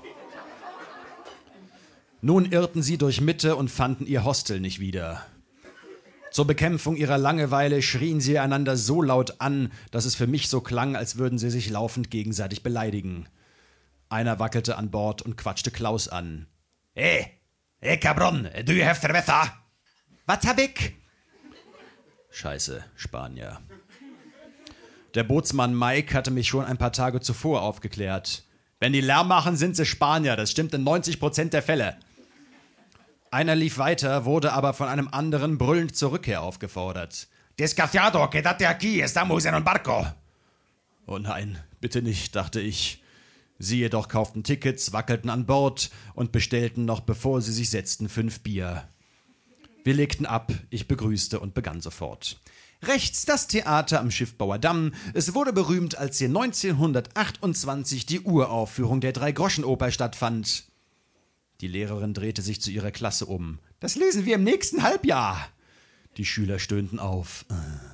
Nun irrten sie durch Mitte und fanden ihr Hostel nicht wieder. Zur Bekämpfung ihrer Langeweile schrien sie einander so laut an, dass es für mich so klang, als würden sie sich laufend gegenseitig beleidigen. Einer wackelte an Bord und quatschte Klaus an. Hey, hey Cabron, do you have the weather? Was hab ich? Scheiße, Spanier. Der Bootsmann Mike hatte mich schon ein paar Tage zuvor aufgeklärt. Wenn die Lärm machen, sind sie Spanier, das stimmt in neunzig Prozent der Fälle. Einer lief weiter, wurde aber von einem anderen brüllend zur Rückkehr aufgefordert. Desgraciado, quédate aquí, estamos en un barco. Oh nein, bitte nicht, dachte ich. Sie jedoch kauften Tickets, wackelten an Bord und bestellten noch, bevor sie sich setzten, fünf Bier. Wir legten ab, ich begrüßte und begann sofort. Rechts das Theater am Schiffbauer Damm. Es wurde berühmt, als hier neunzehnhundertachtundzwanzig die Uraufführung der Drei-Groschen-Oper stattfand. Die Lehrerin drehte sich zu ihrer Klasse um. »Das lesen wir im nächsten Halbjahr!« Die Schüler stöhnten auf.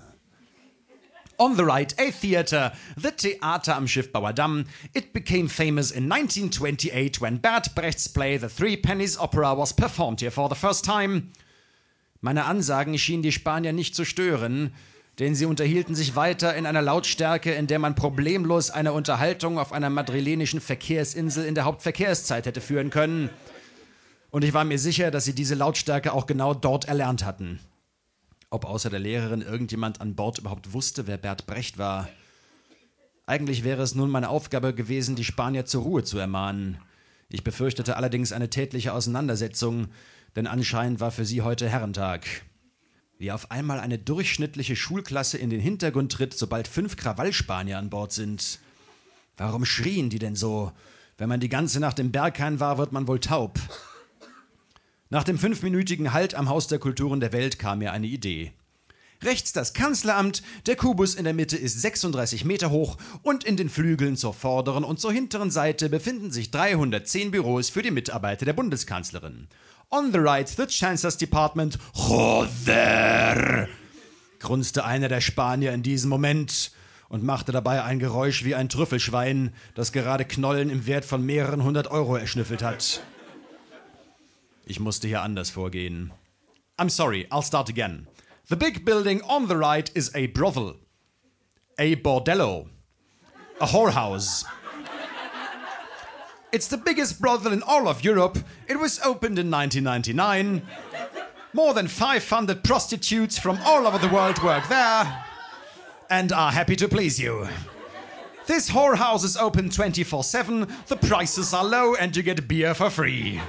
On the right, a theater, the Theater am Schiffbauer Damm. It became famous in nineteen twenty-eight when Bert Brecht's play The Three Pennies Opera was performed here for the first time. Meine Ansagen schienen die Spanier nicht zu stören, denn sie unterhielten sich weiter in einer Lautstärke, in der man problemlos eine Unterhaltung auf einer madrilenischen Verkehrsinsel in der Hauptverkehrszeit hätte führen können. Und ich war mir sicher, dass sie diese Lautstärke auch genau dort erlernt hatten. Ob außer der Lehrerin irgendjemand an Bord überhaupt wusste, wer Bert Brecht war. Eigentlich wäre es nun meine Aufgabe gewesen, die Spanier zur Ruhe zu ermahnen. Ich befürchtete allerdings eine tätliche Auseinandersetzung, denn anscheinend war für sie heute Herrentag. Wie auf einmal eine durchschnittliche Schulklasse in den Hintergrund tritt, sobald fünf Krawallspanier an Bord sind. Warum schrien die denn so? Wenn man die ganze Nacht im Berghain war, wird man wohl taub. Nach dem fünfminütigen Halt am Haus der Kulturen der Welt kam mir eine Idee. Rechts das Kanzleramt, der Kubus in der Mitte ist sechsunddreißig Meter hoch und in den Flügeln zur vorderen und zur hinteren Seite befinden sich dreihundertzehn Büros für die Mitarbeiter der Bundeskanzlerin. On the right, the Chancellor's Department. Joder! Grunzte einer der Spanier in diesem Moment und machte dabei ein Geräusch wie ein Trüffelschwein, das gerade Knollen im Wert von mehreren hundert Euro erschnüffelt hat. Ich musste hier anders vorgehen. I'm sorry, I'll start again. The big building on the right is a brothel. A bordello. A whorehouse. It's the biggest brothel in all of Europe. It was opened in nineteen ninety-nine. More than five hundred prostitutes from all over the world work there and are happy to please you. This whorehouse is open twenty-four seven. The prices are low and you get beer for free.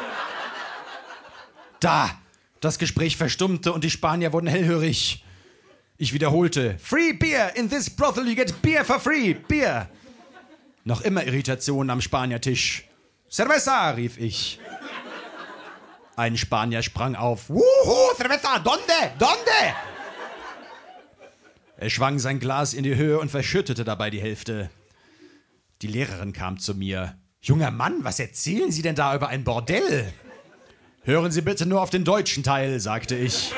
Da! Das Gespräch verstummte und die Spanier wurden hellhörig. Ich wiederholte, Free beer, in this brothel you get beer for free, beer. Noch immer Irritation am Spaniertisch. Cerveza, rief ich. Ein Spanier sprang auf. Wuhu, cerveza, donde, donde? Er schwang sein Glas in die Höhe und verschüttete dabei die Hälfte. Die Lehrerin kam zu mir. Junger Mann, was erzählen Sie denn da über ein Bordell? Hören Sie bitte nur auf den deutschen Teil, sagte ich.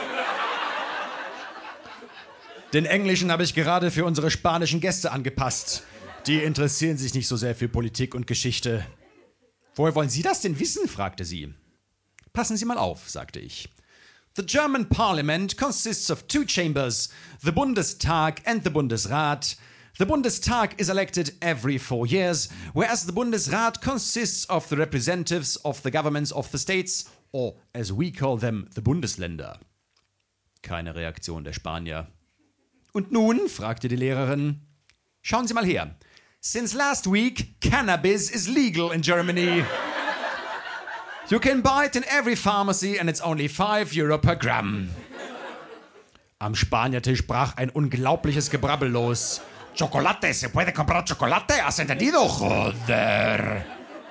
Den englischen habe ich gerade für unsere spanischen Gäste angepasst. Die interessieren sich nicht so sehr für Politik und Geschichte. Woher wollen Sie das denn wissen? Fragte sie. Passen Sie mal auf, sagte ich. The German Parliament consists of two chambers, the Bundestag and the Bundesrat. The Bundestag is elected every four years, whereas the Bundesrat consists of the representatives of the governments of the states, or as we call them, the Bundesländer. Keine Reaktion der Spanier. Und nun? Fragte die Lehrerin. Schauen Sie mal her. Since last week, cannabis is legal in Germany. You can buy it in every pharmacy and it's only five euro per gram. Am Spaniertisch brach ein unglaubliches Gebrabbel los. Chocolate, se puede comprar chocolate, has entendido? Joder.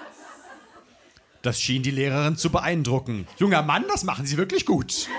Das schien die Lehrerin zu beeindrucken. Junger Mann, das machen Sie wirklich gut.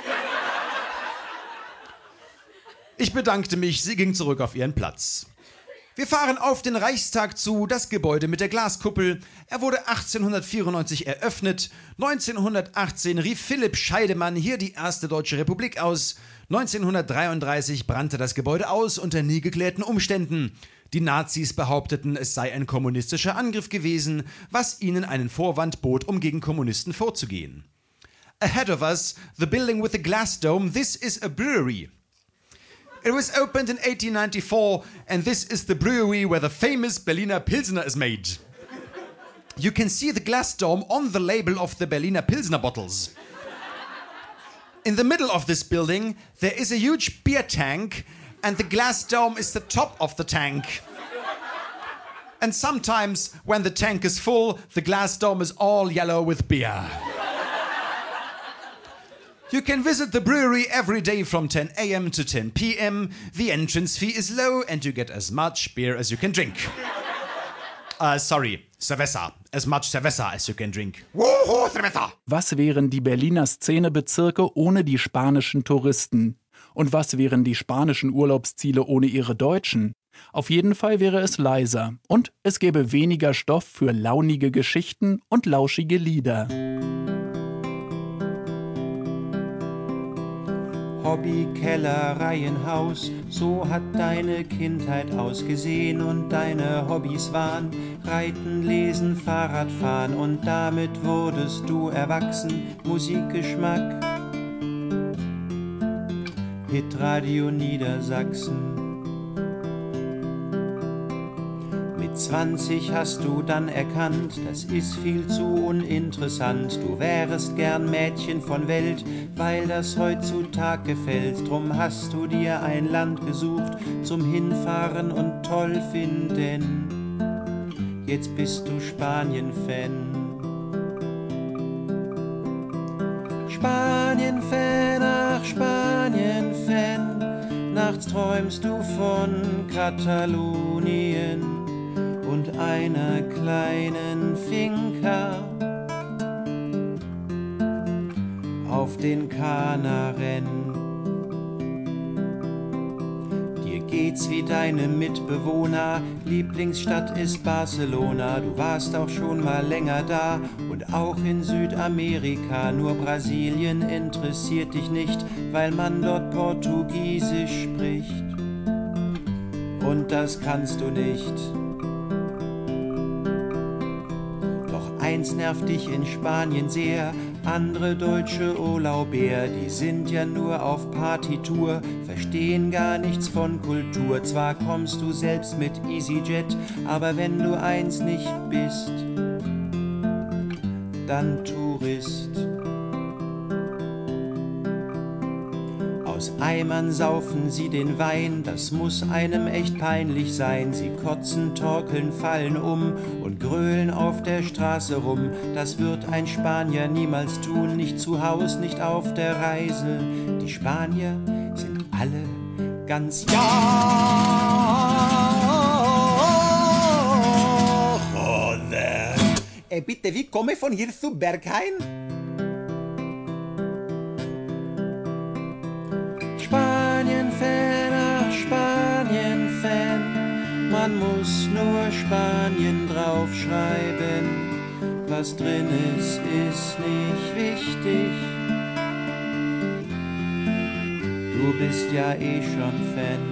Ich bedankte mich, sie ging zurück auf ihren Platz. Wir fahren auf den Reichstag zu, das Gebäude mit der Glaskuppel. Er wurde achtzehnhundertvierundneunzig eröffnet. neunzehnhundertachtzehn rief Philipp Scheidemann hier die erste Deutsche Republik aus. neunzehnhundertdreiunddreißig brannte das Gebäude aus unter nie geklärten Umständen. Die Nazis behaupteten, es sei ein kommunistischer Angriff gewesen, was ihnen einen Vorwand bot, um gegen Kommunisten vorzugehen. Ahead of us, the building with the glass dome, this is a brewery. It was opened in eighteen ninety-four, and this is the brewery where the famous Berliner Pilsner is made. You can see the glass dome on the label of the Berliner Pilsner bottles. In the middle of this building, there is a huge beer tank, and the glass dome is the top of the tank. And sometimes, when the tank is full, the glass dome is all yellow with beer. You can visit the brewery every day from ten a.m. to ten p.m. The entrance fee is low and you get as much beer as you can drink. Uh, sorry, Cerveza. As much Cerveza as you can drink. Woho, Cerveza! Was wären die Berliner Szenebezirke ohne die spanischen Touristen? Und was wären die spanischen Urlaubsziele ohne ihre Deutschen? Auf jeden Fall wäre es leiser und es gäbe weniger Stoff für launige Geschichten und lauschige Lieder. Hobby, Keller, Reihenhaus, so hat deine Kindheit ausgesehen und deine Hobbys waren Reiten, Lesen, Fahrradfahren und damit wurdest du erwachsen. Musikgeschmack, Hitradio Niedersachsen. Mit zwanzig hast du dann erkannt, das ist viel zu uninteressant. Du wärest gern Mädchen von Welt, weil das heutzutage gefällt. Drum hast du dir ein Land gesucht zum Hinfahren und toll finden. Jetzt bist du Spanien-Fan. Spanien-Fan, ach Spanien-Fan. Nachts träumst du von Katalonien und einer kleinen Finca auf den Kanaren. Dir geht's wie deinem Mitbewohner, Lieblingsstadt ist Barcelona. Du warst auch schon mal länger da und auch in Südamerika. Nur Brasilien interessiert dich nicht, weil man dort Portugiesisch spricht. Und das kannst du nicht. Eins nervt dich in Spanien sehr, andere deutsche Urlauber, die sind ja nur auf Partytour, verstehen gar nichts von Kultur. Zwar kommst du selbst mit EasyJet, aber wenn du eins nicht bist, dann Tourist. Aus Eimern saufen sie den Wein, das muss einem echt peinlich sein. Sie kotzen, torkeln, fallen um und grölen auf der Straße rum. Das wird ein Spanier niemals tun, nicht zu Haus, nicht auf der Reise. Die Spanier sind alle ganz ja. Joder. Äh, bitte, wie komme ich von hier zu Berghain? Spanien-Fan, ach Spanien-Fan, man muss nur Spanien draufschreiben. Was drin ist, ist nicht wichtig. Du bist ja eh schon Fan.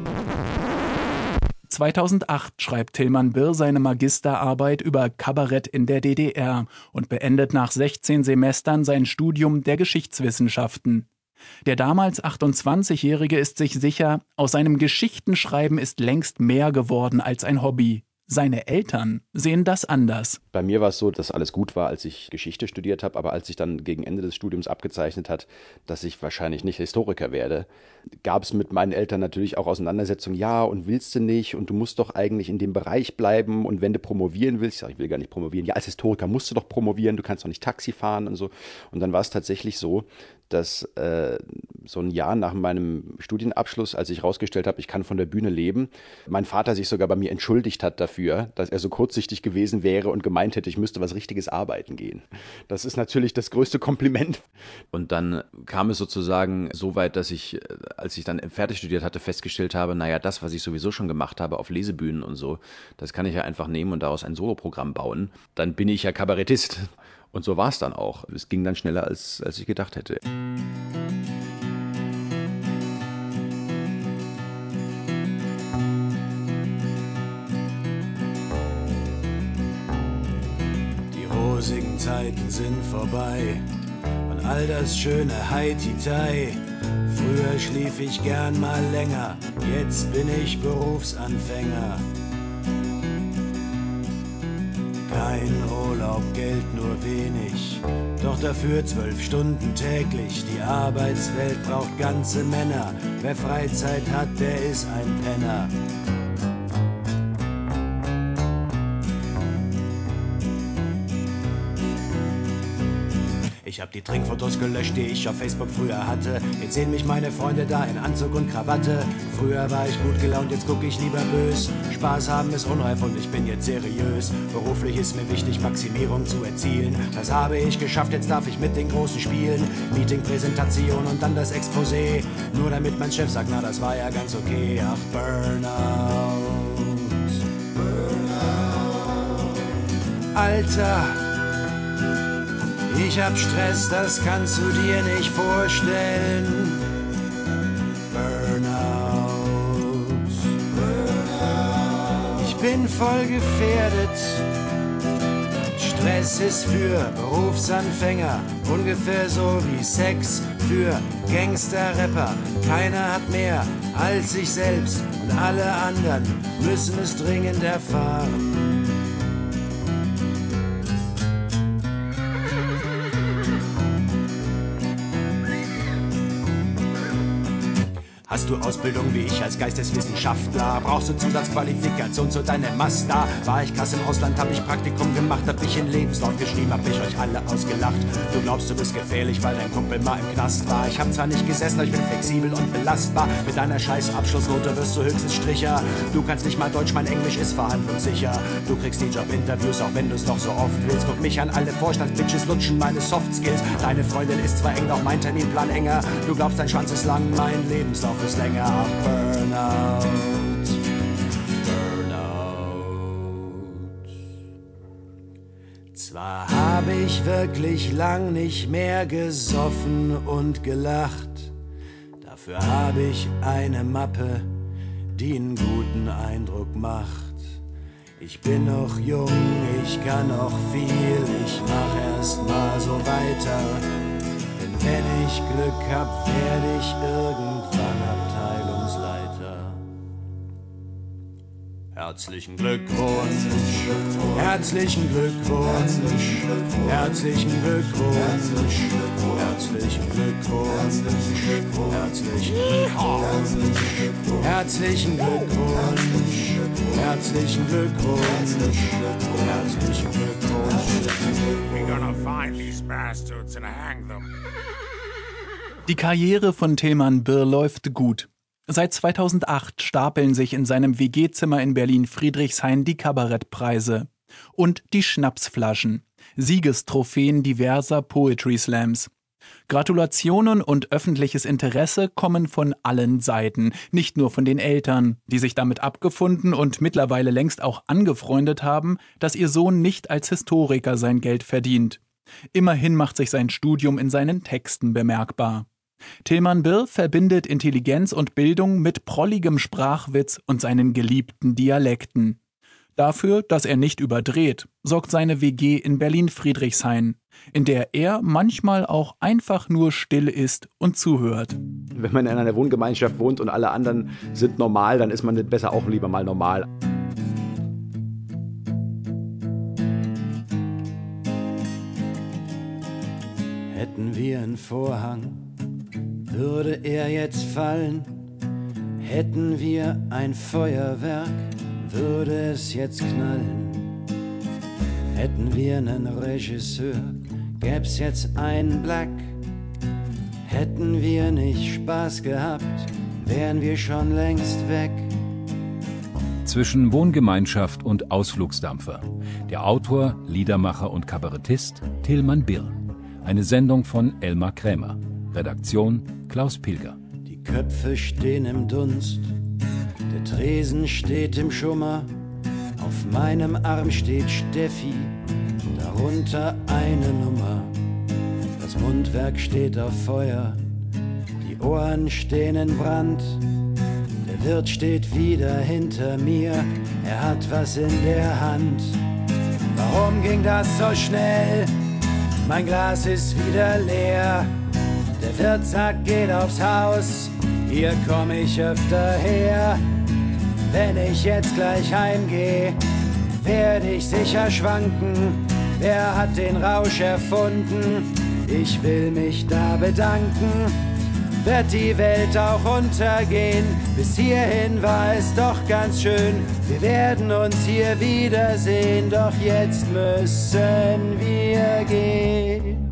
zweitausendacht schreibt Tilman Birr seine Magisterarbeit über Kabarett in der D D R und beendet nach sechzehn Semestern sein Studium der Geschichtswissenschaften. Der damals achtundzwanzigjährige ist sich sicher, aus seinem Geschichtenschreiben ist längst mehr geworden als ein Hobby. Seine Eltern sehen das anders. Bei mir war es so, dass alles gut war, als ich Geschichte studiert habe, aber als sich dann gegen Ende des Studiums abgezeichnet hat, dass ich wahrscheinlich nicht Historiker werde, gab es mit meinen Eltern natürlich auch Auseinandersetzungen. Ja, und willst du nicht und du musst doch eigentlich in dem Bereich bleiben und wenn du promovieren willst, ich sage, ich will gar nicht promovieren. Ja, als Historiker musst du doch promovieren, du kannst doch nicht Taxi fahren und so. Und dann war es tatsächlich so, dass äh, so ein Jahr nach meinem Studienabschluss, als ich herausgestellt habe, ich kann von der Bühne leben, mein Vater sich sogar bei mir entschuldigt hat dafür, dass er so kurzsichtig gewesen wäre und gemeint hätte, ich müsste was Richtiges arbeiten gehen. Das ist natürlich das größte Kompliment. Und dann kam es sozusagen so weit, dass ich, als ich dann fertig studiert hatte, festgestellt habe, naja, das, was ich sowieso schon gemacht habe auf Lesebühnen und so, das kann ich ja einfach nehmen und daraus ein Soloprogramm bauen. Dann bin ich ja Kabarettist. Und so war es dann auch. Es ging dann schneller, als, als ich gedacht hätte. Die rosigen Zeiten sind vorbei und all das schöne Haiti-Tai. Früher schlief ich gern mal länger, jetzt bin ich Berufsanfänger. Kein Urlaub, Geld nur wenig, doch dafür zwölf Stunden täglich. Die Arbeitswelt braucht ganze Männer, wer Freizeit hat, der ist ein Penner. Ich hab die Trinkfotos gelöscht, die ich auf Facebook früher hatte. Jetzt sehen mich meine Freunde da in Anzug und Krawatte. Früher war ich gut gelaunt, jetzt guck ich lieber bös. Spaß haben ist unreif und ich bin jetzt seriös. Beruflich ist mir wichtig, Maximierung zu erzielen. Das habe ich geschafft, jetzt darf ich mit den Großen spielen. Meeting, Präsentation und dann das Exposé. Nur damit mein Chef sagt, na das war ja ganz okay. Ach, Burnout. Burnout. Alter. Ich hab Stress, das kannst du dir nicht vorstellen. Burnout. Burnout. Ich bin voll gefährdet. Stress ist für Berufsanfänger ungefähr so wie Sex für Gangster-Rapper. Keiner hat mehr als sich selbst und alle anderen müssen es dringend erfahren. Hast du Ausbildung wie ich als Geisteswissenschaftler? Brauchst du Zusatzqualifikation zu deinem Master? War ich krass im Ausland, hab ich Praktikum gemacht, hab ich in Lebenslauf geschrieben, hab ich euch alle ausgelacht. Du glaubst, du bist gefährlich, weil dein Kumpel mal im Knast war. Ich hab zwar nicht gesessen, aber ich bin flexibel und belastbar. Mit deiner scheiß Abschlussnote wirst du höchstens Stricher. Du kannst nicht mal Deutsch, mein Englisch ist verhandlungssicher. Du kriegst die Jobinterviews, auch wenn du's noch so oft willst. Guck mich an, alle Vorstandsbitches lutschen meine Softskills. Deine Freundin ist zwar eng, doch mein Terminplan enger. Du glaubst, dein Schwanz ist lang, mein Lebenslauf ist länger. Burnout, Burnout. Zwar habe ich wirklich lang nicht mehr gesoffen und gelacht, dafür habe ich eine Mappe, die einen guten Eindruck macht. Ich bin noch jung, ich kann noch viel, ich mach erst mal so weiter. Denn wenn ich Glück hab, werde ich irgendwann Abteilungsleiter. Herzlichen Glückwunsch, herzlichen Glückwunsch, herzlichen Glückwunsch, herzlichen Glückwunsch, herzlichen Glückwunsch, herzlichen Glückwunsch, herzlichen Glückwunsch, herzlichen Glückwunsch. We're gonna find these bastards and hang them. Die Karriere von Tilman Birr läuft gut. Seit zweitausendacht stapeln sich in seinem W G-Zimmer in Berlin-Friedrichshain die Kabarettpreise und die Schnapsflaschen, Siegestrophäen diverser Poetry Slams. Gratulationen und öffentliches Interesse kommen von allen Seiten, nicht nur von den Eltern, die sich damit abgefunden und mittlerweile längst auch angefreundet haben, dass ihr Sohn nicht als Historiker sein Geld verdient. Immerhin macht sich sein Studium in seinen Texten bemerkbar. Tilman Birr verbindet Intelligenz und Bildung mit prolligem Sprachwitz und seinen geliebten Dialekten. Dafür, dass er nicht überdreht, sorgt seine W G in Berlin-Friedrichshain, in der er manchmal auch einfach nur still ist und zuhört. Wenn man in einer Wohngemeinschaft wohnt und alle anderen sind normal, dann ist man besser auch lieber mal normal. Hätten wir einen Vorhang, würde er jetzt fallen. Hätten wir ein Feuerwerk, würde es jetzt knallen. Hätten wir einen Regisseur, gäb's jetzt einen Black. Hätten wir nicht Spaß gehabt, wären wir schon längst weg. Zwischen Wohngemeinschaft und Ausflugsdampfer. Der Autor, Liedermacher und Kabarettist Tilman Birr. Eine Sendung von Elmar Krämer. Redaktion Klaus Pilger. Die Köpfe stehen im Dunst, der Tresen steht im Schummer. Auf meinem Arm steht Steffi, darunter eine Nummer. Das Mundwerk steht auf Feuer, die Ohren stehen in Brand. Der Wirt steht wieder hinter mir, er hat was in der Hand. Warum ging das so schnell? Mein Glas ist wieder leer. Der Wirt sagt, geht aufs Haus, hier komm ich öfter her. Wenn ich jetzt gleich heimgeh, werd ich sicher schwanken. Wer hat den Rausch erfunden? Ich will mich da bedanken. Wird die Welt auch untergehen? Bis hierhin war es doch ganz schön. Wir werden uns hier wiedersehen, doch jetzt müssen wir gehen.